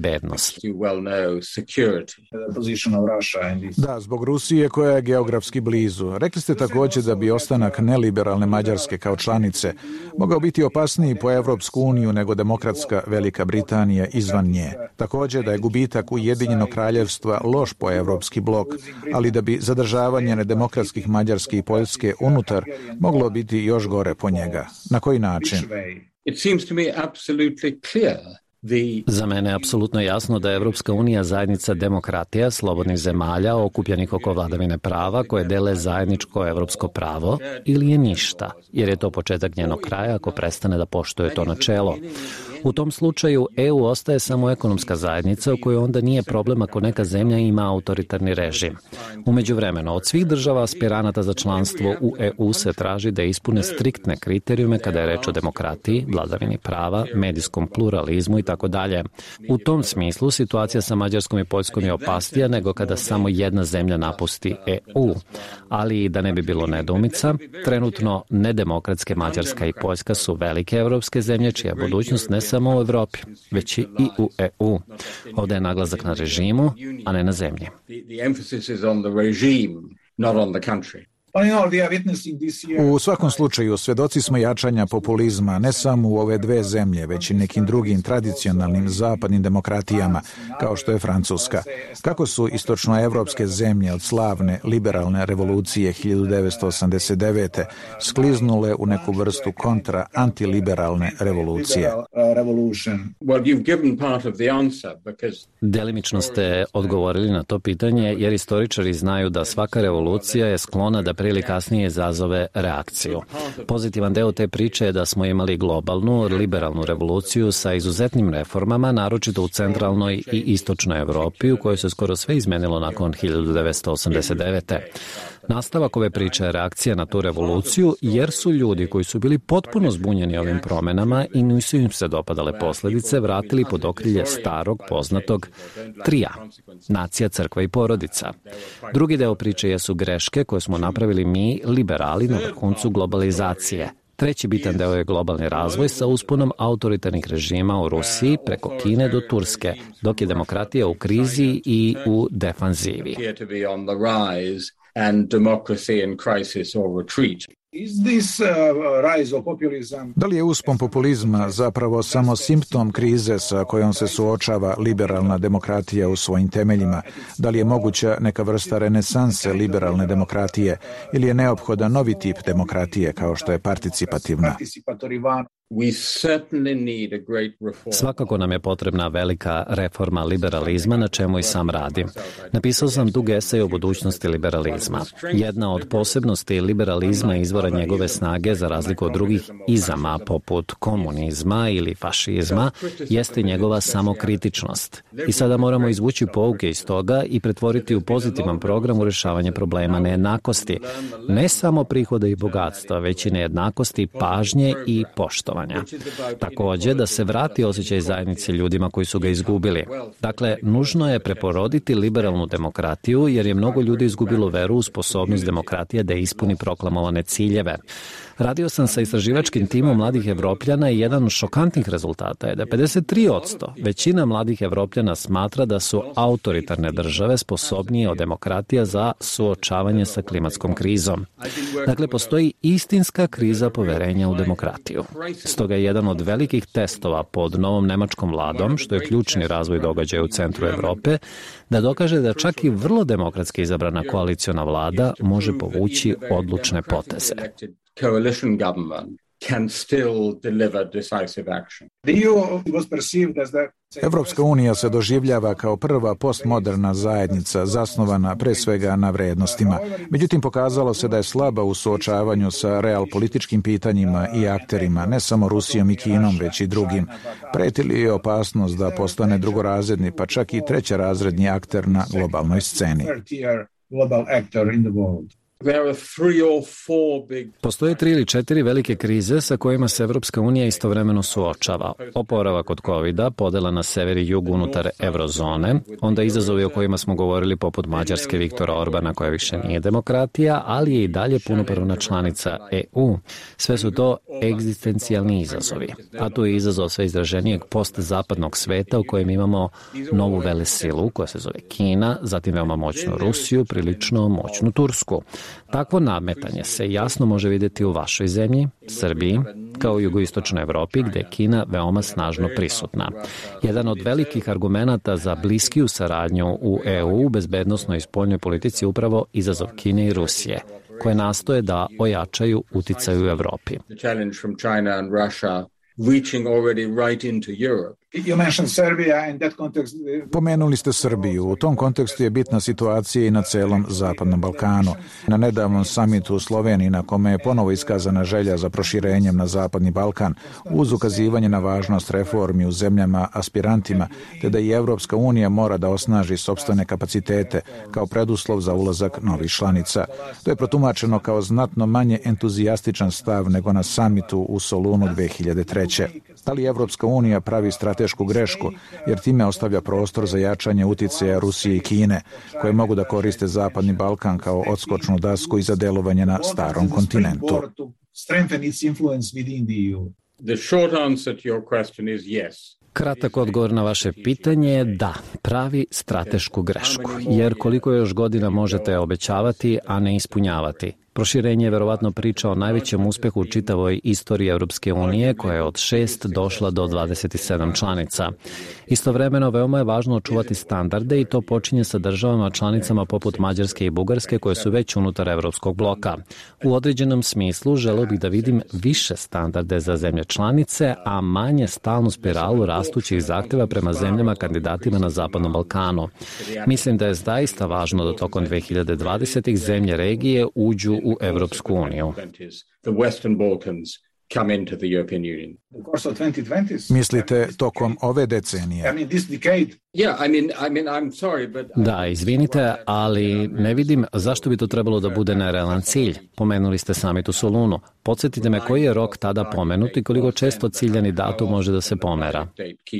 Da, zbog Rusije koja je geografski blizu. Rekli ste također da bi ostanak neliberalne Mađarske kao članice mogao biti opasniji po Evropsku uniju nego demokratska Velika Britanija izvan nje. Također da je gubitak Ujedinjenog kraljevstva loš po Evropski blok, ali da bi zadržavanje nedemokratskih Mađarske i Poljske unutar moglo biti još gore po njega. Na koji način? It seems to me absolutely clear. Za mene je apsolutno jasno da je Evropska unija zajednica demokratija, slobodnih zemalja, okupljenih oko vladavine prava, koje dele zajedničko evropsko pravo, ili je ništa, jer je to početak njenog kraja ako prestane da poštuje to načelo. U tom slučaju E U ostaje samo ekonomska zajednica u kojoj onda nije problem ako neka zemlja ima autoritarni režim. U međuvremenu, od svih država aspiranata za članstvo u E U se traži da ispune striktne kriterijume kada je reč o demokratiji, vladavini prava, medijskom pluralizmu i tako dalje. U tom smislu situacija sa Mađarskom i Poljskom je opasnija nego kada samo jedna zemlja napusti E U. Ali da ne bi bilo nedoumica, trenutno nedemokratske Mađarska i Poljska su velike evropske zemlje čija budućnost ne samo u Evropi, već i u E U. Ovdje je naglasak na režimu, a ne na zemlji. U svakom slučaju, svedoci smo jačanja populizma ne samo u ove dve zemlje, već i nekim drugim tradicionalnim zapadnim demokratijama, kao što je Francuska. Kako su istočnoevropske zemlje od slavne liberalne revolucije hiljadu devetsto osamdeset devete skliznule u neku vrstu kontra antiliberalne revolucije? Delimično ste odgovorili na to pitanje, jer istoričari znaju da svaka revolucija je sklona da prije ili kasnije izazove reakciju. Pozitivan deo te priče je da smo imali globalnu, liberalnu revoluciju sa izuzetnim reformama, naročito u centralnoj i istočnoj Evropi, u kojoj se skoro sve izmenilo nakon hiljadu devetsto osamdeset devete. Nastavak ove priče je reakcija na tu revoluciju, jer su ljudi koji su bili potpuno zbunjeni ovim promenama i nisu im se dopadale posljedice, vratili pod okrilje starog, poznatog trija, nacija, crkva i porodica. Drugi deo priče jesu greške koje smo napravili mi, liberali, na vrhuncu globalizacije. Treći bitan deo je globalni razvoj sa usponom autoritarnih režima u Rusiji preko Kine do Turske, dok je demokratija u krizi i u defanzivi. And democracy in crisis or retreat. Da li je uspon populizma zapravo samo simptom krize sa kojom se suočava liberalna demokratija u svojim temeljima? Da li je moguća neka vrsta renesanse liberalne demokratije ili je neophodan novi tip demokratije kao što je participativna? Svakako nam je potrebna velika reforma liberalizma, na čemu i sam radim. Napisao sam dug esej o budućnosti liberalizma. Jedna od posebnosti liberalizma je izvora njegove snage, za razliku od drugih izama, poput komunizma ili fašizma, jeste njegova samokritičnost. I sada moramo izvući pouke iz toga i pretvoriti u pozitivan program u rješavanje problema nejednakosti. Ne samo prihoda i bogatstva, već i nejednakosti, pažnje i poštovanja. Također da se vrati osjećaj zajednice ljudima koji su ga izgubili. Dakle, nužno je preporoditi liberalnu demokratiju jer je mnogo ljudi izgubilo veru u sposobnost demokratije da ispuni proklamovane ciljeve. Radio sam sa istraživačkim timom mladih Evropljana i jedan od šokantnih rezultata je da pedeset tri posto većina mladih Evropljana smatra da su autoritarne države sposobnije od demokratija za suočavanje sa klimatskom krizom. Dakle, postoji istinska kriza poverenja u demokratiju. Stoga je jedan od velikih testova pod novom nemačkom vladom, što je ključni razvoj događaja u centru Evrope, da dokaže da čak i vrlo demokratski izabrana koaliciona vlada može povući odlučne poteze. Coalition government can still deliver decisive action. Evropska unija se doživljava kao prva postmoderna zajednica zasnovana pre svega na vrednostima. Međutim, pokazalo se da je slaba u suočavanju sa realpolitičkim pitanjima i akterima, ne samo Rusijom i Kinom, već i drugim. Preti li je opasnost da postane drugorazredni, pa čak i trećerazredni akter na globalnoj sceni? Postoje tri ili četiri velike krize sa kojima se Evropska unija istovremeno suočava. Oporavak od kovida, podela na sever i jug unutar eurozone, onda izazovi o kojima smo govorili poput Mađarske Viktora Orbana koja više nije demokratija, ali je i dalje punopravna članica E U. Sve su to egzistencijalni izazovi. A tu je izazov sve izraženijeg postzapadnog sveta u kojem imamo novu velesilu koja se zove Kina, zatim veoma moćnu Rusiju, prilično moćnu Tursku. Takvo nametanje se jasno može vidjeti u vašoj zemlji, Srbiji, kao i jugoistočnoj Evropi, gde je Kina veoma snažno prisutna. Jedan od velikih argumenata za bliskiju saradnju u E U u bezbednosnoj i spoljnoj politici je upravo izazov Kine i Rusije, koje nastoje da ojačaju uticaj u Evropi. Pomenuli ste Srbiju. U tom kontekstu je bitna situacija i na celom Zapadnom Balkanu. Na nedavnom samitu u Sloveniji, na kome je ponovo iskazana želja za proširenjem na Zapadni Balkan, uz ukazivanje na važnost reformi u zemljama aspirantima, te da i Evropska unija mora da osnaži sopstvene kapacitete kao preduslov za ulazak novih članica. To je protumačeno kao znatno manje entuzijastičan stav nego na samitu u Solunu dve hiljade treće. Da li Evropska unija pravi stratešku grešku, jer time ostavlja prostor za jačanje uticaja Rusije i Kine, koje mogu da koriste Zapadni Balkan kao odskočnu dasku i za delovanje na starom kontinentu? Kratak odgovor na vaše pitanje je da, pravi stratešku grešku, jer koliko još godina možete obećavati, a ne ispunjavati. Proširenje je verovatno priča o najvećem uspehu u čitavoj istoriji Europske unije, koja je od šest došla do dvadeset sedam članica. Istovremeno, veoma je važno očuvati standarde i to počinje sa državama članicama poput Mađarske i Bugarske, koje su već unutar Evropskog bloka. U određenom smislu želeo bih da vidim više standarde za zemlje članice, a manje stalnu spiralu rastućih zahteva prema zemljama kandidatima na Zapadnom Balkanu. Mislim da je zaista važno da tokom dve hiljade dvadesete. zemlje regije uđu u Evropsku uniju. Mislite tokom ove decenije? Da, izvinite, ali ne vidim zašto bi to trebalo da bude nerealan cilj. Pomenuli ste samit u Solunu. Podsjetite me koji je rok tada pomenut i koliko često ciljani datum može da se pomera.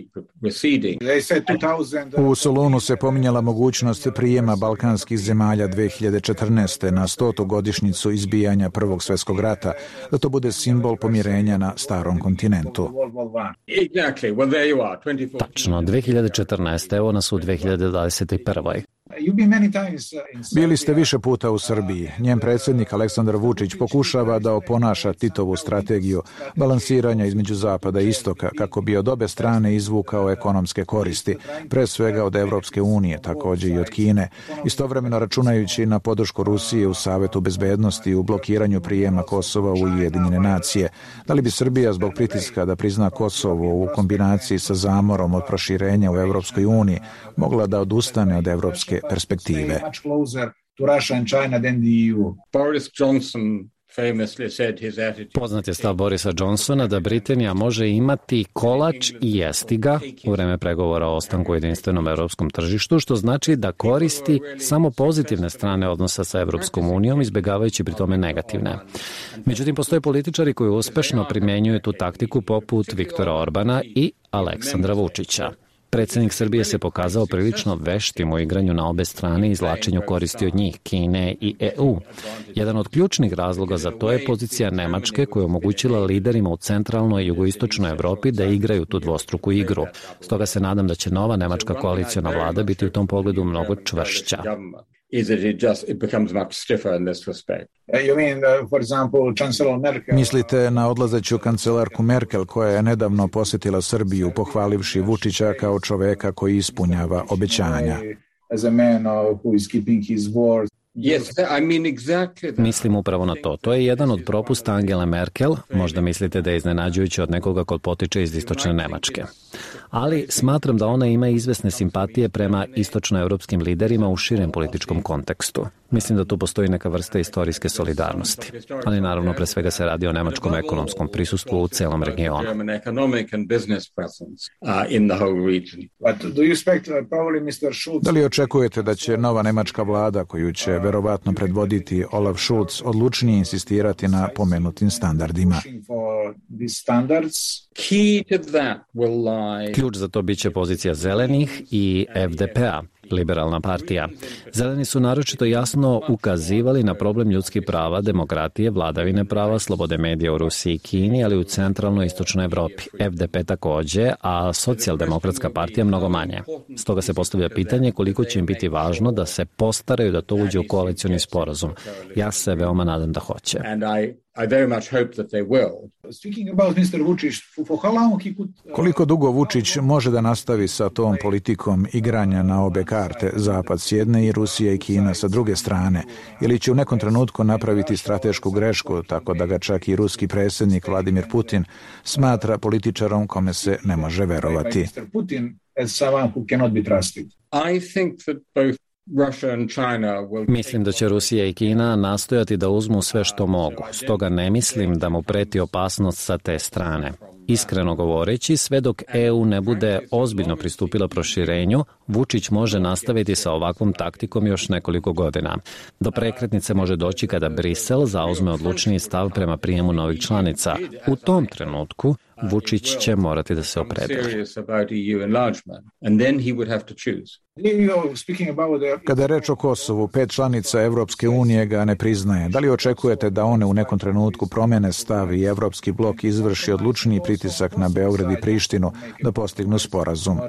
U Solunu se pominjala mogućnost prijema balkanskih zemalja dve hiljade četrnaeste. na stotu godišnjicu izbijanja Prvog svjetskog rata, da to bude simbol pomirenja na starom kontinentu. Tačno, dve hiljade četrnaeste. Evo nas u dve hiljade dvadeset prve. Bili ste više puta u Srbiji. Njen predsjednik Aleksandar Vučić pokušava da oponaša Titovu strategiju balansiranja između zapada i istoka kako bi od obe strane izvukao ekonomske koristi, pre svega od Evropske unije, također i od Kine, istovremeno računajući na podršku Rusije u Savetu bezbednosti u blokiranju prijema Kosova u Ujedinjene nacije. Da li bi Srbija zbog pritiska da prizna Kosovo u kombinaciji sa zamorom od proširenja u Evropskoj uniji mogla da odustane od evropske perspektive? Boris Johnson Poznat je stav Borisa Johnsona da Britanija može imati kolač i jesti ga u vreme pregovora o ostanku u jedinstvenom evropskom tržištu, što znači da koristi samo pozitivne strane odnosa sa Evropskom unijom, izbjegavajući pri tome negativne. Međutim, postoje političari koji uspešno primjenjuju tu taktiku poput Viktora Orbana i Aleksandra Vučića. Predsjednik Srbije se pokazao prilično veštim u igranju na obe strane i izvlačenju koristi od njih, Kine i E U. Jedan od ključnih razloga za to je pozicija Nemačke koja je omogućila liderima u centralnoj i jugoistočnoj Evropi da igraju tu dvostruku igru. Stoga se nadam da će nova nemačka koaliciona vlada biti u tom pogledu mnogo čvršća. is that it just it becomes much stiffer in this respect. You mean, uh, for example, Chancellor Merkel? Mislite na odlazeću kancelarku Merkel koja je nedavno posjetila Srbiju pohvalivši Vučića kao čoveka koji ispunjava obećanja. As a man who is keeping his word. Yes, I mean exactly that. Mislim upravo na to. To je jedan od propusta Angele Merkel. Možda mislite da je iznenađujuće od nekoga ko potiče iz istočne Nemačke. Ali smatram da ona ima izvesne simpatije prema istočnoevropskim liderima u širem političkom kontekstu. Mislim da tu postoji neka vrsta istorijske solidarnosti. Ali naravno pre svega se radi o nemačkom ekonomskom prisustvu u celom regionu. Da li očekujete da će nova nemačka vlada koju će verovatno predvoditi Olaf Scholz odlučnije insistirati na pomenutim standardima? Ključ za to biće pozicija zelenih i F D P-a, liberalna partija. Zeleni su naročito jasno ukazivali na problem ljudskih prava, demokratije, vladavine prava, slobode medija u Rusiji i Kini, ali u centralnoj i istočnoj Evropi. F D P takođe, a socijaldemokratska partija mnogo manje. Stoga se postavlja pitanje koliko će im biti važno da se postaraju da to uđe u koalicioni sporazum. Ja se veoma nadam da hoće. I very much hope that they will. Speaking about mister Vučić, for how long he could... Koliko dugo Vučić može da nastavi sa tom politikom igranja na obe karte, Zapad s jedne i Rusija i Kina sa druge strane, ili će u nekom trenutku napraviti stratešku grešku, tako da ga čak i ruski predsjednik Vladimir Putin smatra političarom kome se ne može verovati. mister Putin as someone who cannot be trusted. I think that both Mislim da će Rusija i Kina nastojati da uzmu sve što mogu, stoga ne mislim da mu preti opasnost sa te strane. Iskreno govoreći, sve dok E U ne bude ozbiljno pristupila proširenju, Vučić može nastaviti sa ovakvom taktikom još nekoliko godina. Do prekretnice može doći kada Brisel zauzme odlučniji stav prema prijemu novih članica. U tom trenutku Vučić će morati da se opredeli. Kada je reč o Kosovu, pet članica Evropske unije ga ne priznaje. Da li očekujete da one u nekom trenutku promene stav i Evropski blok izvrši odlučniji pritisak na Beograd i Prištinu da postignu sporazum?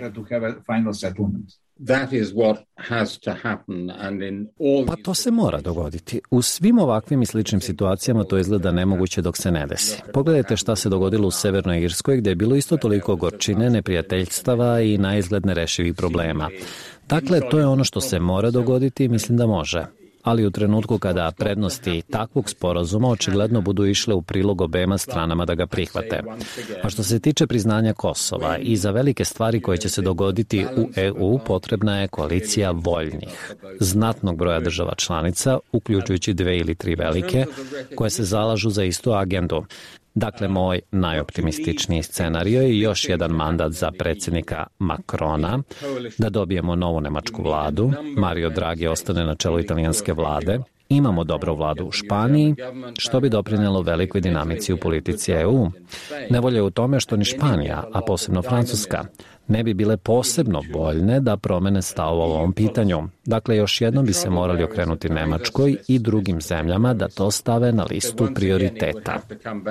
That is what has to happen and in all... Pa to se mora dogoditi. U svim ovakvim i sličnim situacijama to izgleda nemoguće dok se ne desi. Pogledajte šta se dogodilo u Severnoj Irskoj gdje je bilo isto toliko gorčine, neprijateljstava i naizgled nerešivih problema. Dakle, to je ono što se mora dogoditi i mislim da može. Ali u trenutku kada prednosti takvog sporazuma očigledno budu išle u prilog obema stranama da ga prihvate. A što se tiče priznanja Kosova i za velike stvari koje će se dogoditi u E U potrebna je koalicija voljnih, znatnog broja država članica, uključujući dve ili tri velike, koje se zalažu za istu agendu. Dakle, moj najoptimističniji scenario je još jedan mandat za predsjednika Macrona, da dobijemo novu nemačku vladu, Mario Draghi ostane na čelu italijanske vlade, imamo dobru vladu u Španiji, što bi doprinelo velikoj dinamici u politici E U. Nevolja je u tome što ni Španija, a posebno Francuska, ne bi bile posebno voljne da promene stav o ovom pitanju. Dakle, još jednom bi se morali okrenuti Nemačkoj i drugim zemljama da to stave na listu prioriteta.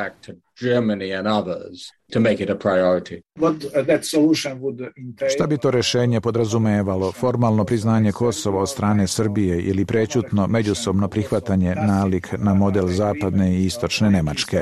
Šta bi to rešenje podrazumevalo? Formalno priznanje Kosova od strane Srbije ili prećutno međusobno prihvatanje nalik na model zapadne i istočne Nemačke?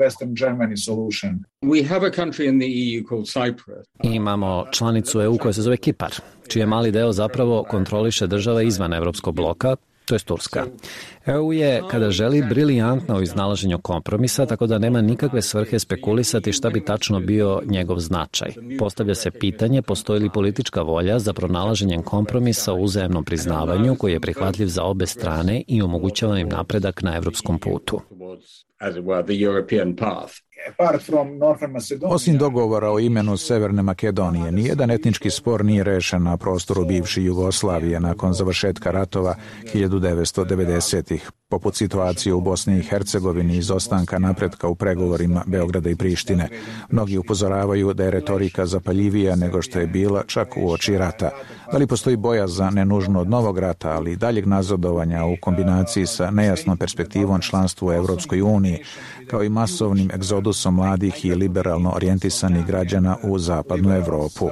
Imamo članicu E U koja se zove Kipar, čiji mali deo zapravo kontroliše država izvan Evropskog bloka, to je Turska. E U je, kada želi, briljantna u iznalaženju kompromisa, tako da nema nikakve svrhe spekulisati šta bi tačno bio njegov značaj. Postavlja se pitanje postoji li politička volja za pronalaženjem kompromisa u uzajemnom priznavanju koji je prihvatljiv za obe strane i omogućava im napredak na evropskom putu. Osim dogovora o imenu Severne Makedonije, nijedan etnički spor nije rešen na prostoru bivše Jugoslavije nakon završetka ratova hiljadu devetsto devedesetih, poput situacije u Bosni i Hercegovini i izostanka napretka u pregovorima Beograda i Prištine. Mnogi upozoravaju da je retorika zapaljivija nego što je bila čak u oči rata. Da li postoji bojazan ne nužno od novog rata, ali i daljeg nazadovanja u kombinaciji sa nejasnom perspektivom članstva u Evropskoj uniji, kao i masovnim egzodusom mladih i liberalno orijentisanih građana u zapadnu Evropu?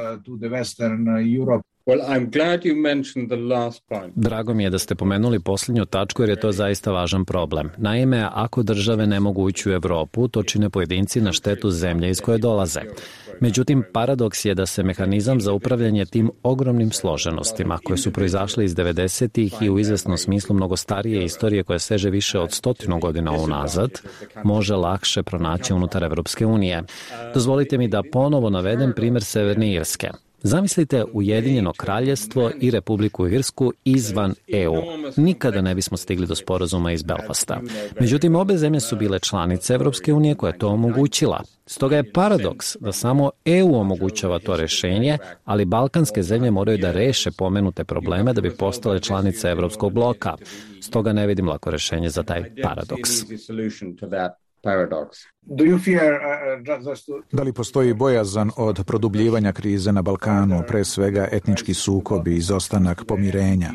Drago mi je da ste pomenuli posljednju tačku jer je to zaista važan problem. Naime, ako države ne mogu ući u Evropu, to čine pojedinci na štetu zemlje iz koje dolaze. Međutim, paradoks je da se mehanizam za upravljanje tim ogromnim složenostima, koje su proizašle iz devedesetih i u izvesnom smislu mnogo starije istorije koja seže više od stotinu godina unazad, može lakše pronaći unutar Evropske unije. Dozvolite mi da ponovo navedem primjer Severne Irske. Zamislite Ujedinjeno Kraljevstvo i Republiku Irsku izvan E U. Nikada ne bismo stigli do sporazuma iz Belfasta. Međutim, obe zemlje su bile članice Evropske unije koja je to omogućila. Stoga je paradoks da samo E U omogućava to rešenje, ali balkanske zemlje moraju da reše pomenute probleme da bi postale članice Evropskog bloka. Stoga ne vidim lako rešenje za taj paradoks. Da li postoji bojazan od produbljivanja krize na Balkanu, pre svega etnički sukobi i izostanak pomirenja?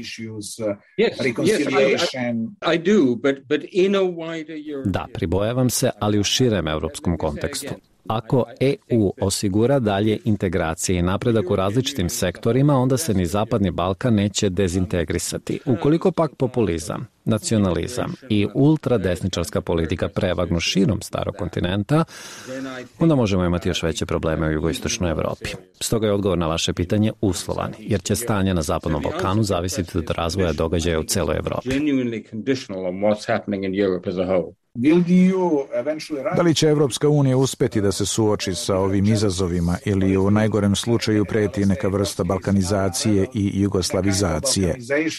Da, pribojavam se, ali u širem evropskom kontekstu. Ako E U osigura dalje integracije i napredak u različitim sektorima, onda se ni Zapadni Balkan neće dezintegrisati. Ukoliko pak populizam, nacionalizam i ultradesničarska politika prevagnu širom starog kontinenta, onda možemo imati još veće probleme u jugoistočnoj Evropi. Stoga je odgovor na vaše pitanje uslovan, jer će stanje na Zapadnom Balkanu zavisiti od razvoja događaja u celoj Evropi. Da li će Evropska unija uspeti da se suoči sa ovim izazovima ili u najgorem slučaju preti neka vrsta balkanizacije i jugoslavizacije?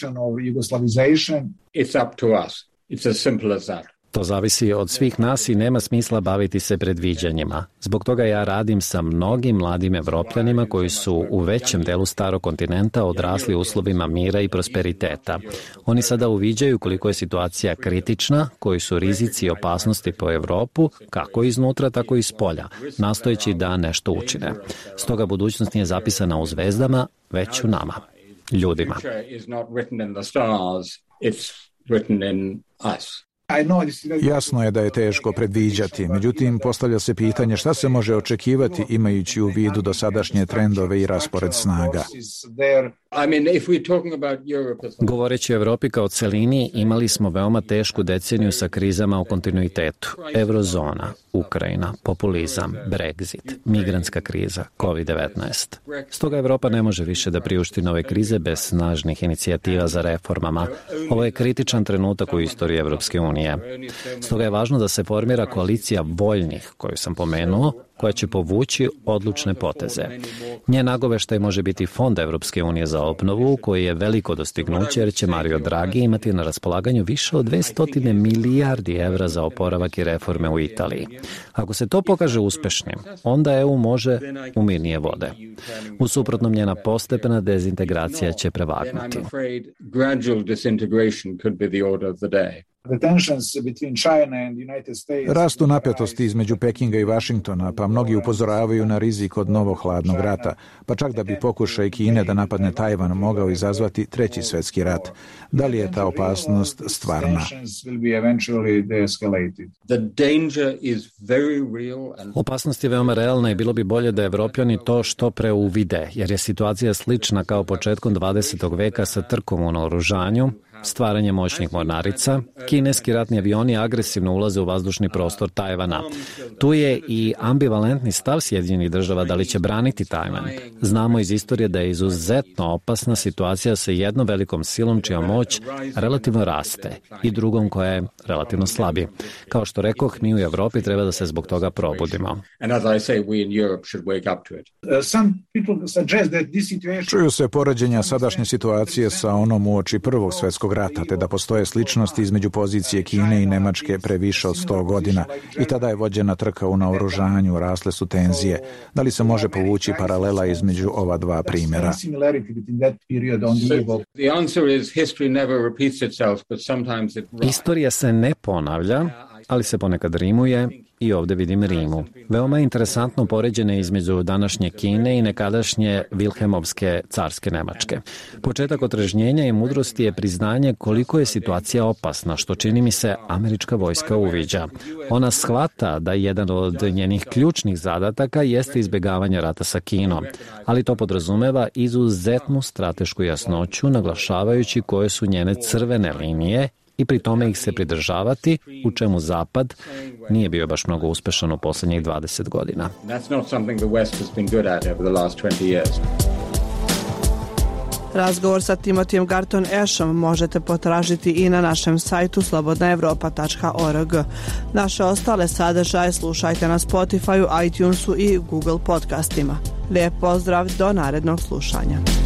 To zavisi od svih nas i nema smisla baviti se predviđanjima. Zbog toga ja radim sa mnogim mladim Evropljanima koji su u većem delu starog kontinenta odrasli u uslovima mira i prosperiteta. Oni sada uviđaju koliko je situacija kritična, koji su rizici i opasnosti po Evropu, kako iznutra, tako i spolja, nastojeći da nešto učine. Stoga budućnost nije zapisana u zvezdama, već u nama, ljudima. Jasno je da je teško predviđati, međutim postavlja se pitanje šta se može očekivati imajući u vidu dosadašnje trendove i raspored snaga. Govoreći o Evropi kao celini, imali smo veoma tešku deceniju sa krizama u kontinuitetu. Eurozona, Ukrajina, populizam, Brexit, migrantska kriza, kovid devetnaest. Stoga Evropa ne može više da priušti nove krize bez snažnih inicijativa za reformama. Ovo je kritičan trenutak u istoriji Evropske unije. Stoga je važno da se formira koalicija voljnih, koju sam pomenuo, koja će povući odlučne poteze. Njen nagoveštaj može biti Fond Evropske unije za obnovu, koji je veliko dostignuće jer će Mario Draghi imati na raspolaganju više od dvesta milijardi evra za oporavak i reforme u Italiji. Ako se to pokaže uspešnim, onda E U može u mirnije vode. U suprotnom, njena postepena dezintegracija će prevagnuti. Rastu napetosti između Pekinga i Vašingtona, pa mnogi upozoravaju na rizik od novog hladnog rata, pa čak da bi pokušaj Kine da napadne Tajvan mogao izazvati treći svetski rat. Da li je ta opasnost stvarna? Opasnost je veoma realna i bilo bi bolje da Evropljani to što pre uvide, jer je situacija slična kao početkom dvadesetog veka sa trkom u naoružanju, stvaranje moćnih mornarica, kineski ratni avioni agresivno ulaze u vazdušni prostor Tajvana. Tu je i ambivalentni stav Sjedinjenih država da li će braniti Tajvan. Znamo iz istorije da je izuzetno opasna situacija sa jednom velikom silom čija moć relativno raste i drugom koja je relativno slabi. Kao što rekoh, mi u Evropi treba da se zbog toga probudimo. Čuju se poređenja sadašnje situacije sa onom uoči Prvog svetskog rata, te da postoje sličnosti između pozicije Kine i Nemačke pre više od sto godina. I tada je vođena trka u naoružanju, rasle su tenzije. Da li se može povući paralela između ova dva primjera? Istorija se ne ponavlja, ali se ponekad rimuje i ovde vidim rimu. Veoma je interesantno poređenje između današnje Kine i nekadašnje Vilhelmovske carske Nemačke. Početak otrežnjenja i mudrosti je priznanje koliko je situacija opasna, što čini mi se američka vojska uviđa. Ona shvata da jedan od njenih ključnih zadataka jeste izbjegavanje rata sa Kinom, ali to podrazumeva izuzetnu stratešku jasnoću, naglašavajući koje su njene crvene linije i pri tome ih se pridržavati, u čemu Zapad nije bio baš mnogo uspešan u poslednjih dvadeset godina. Razgovor sa Timotijem Garton Ashom možete potražiti i na našem sajtu slobodna evropa tačka org. Naše ostale sadržaje slušajte na Spotifyu, iTunesu i Google podcastima. Lijep pozdrav, do narednog slušanja.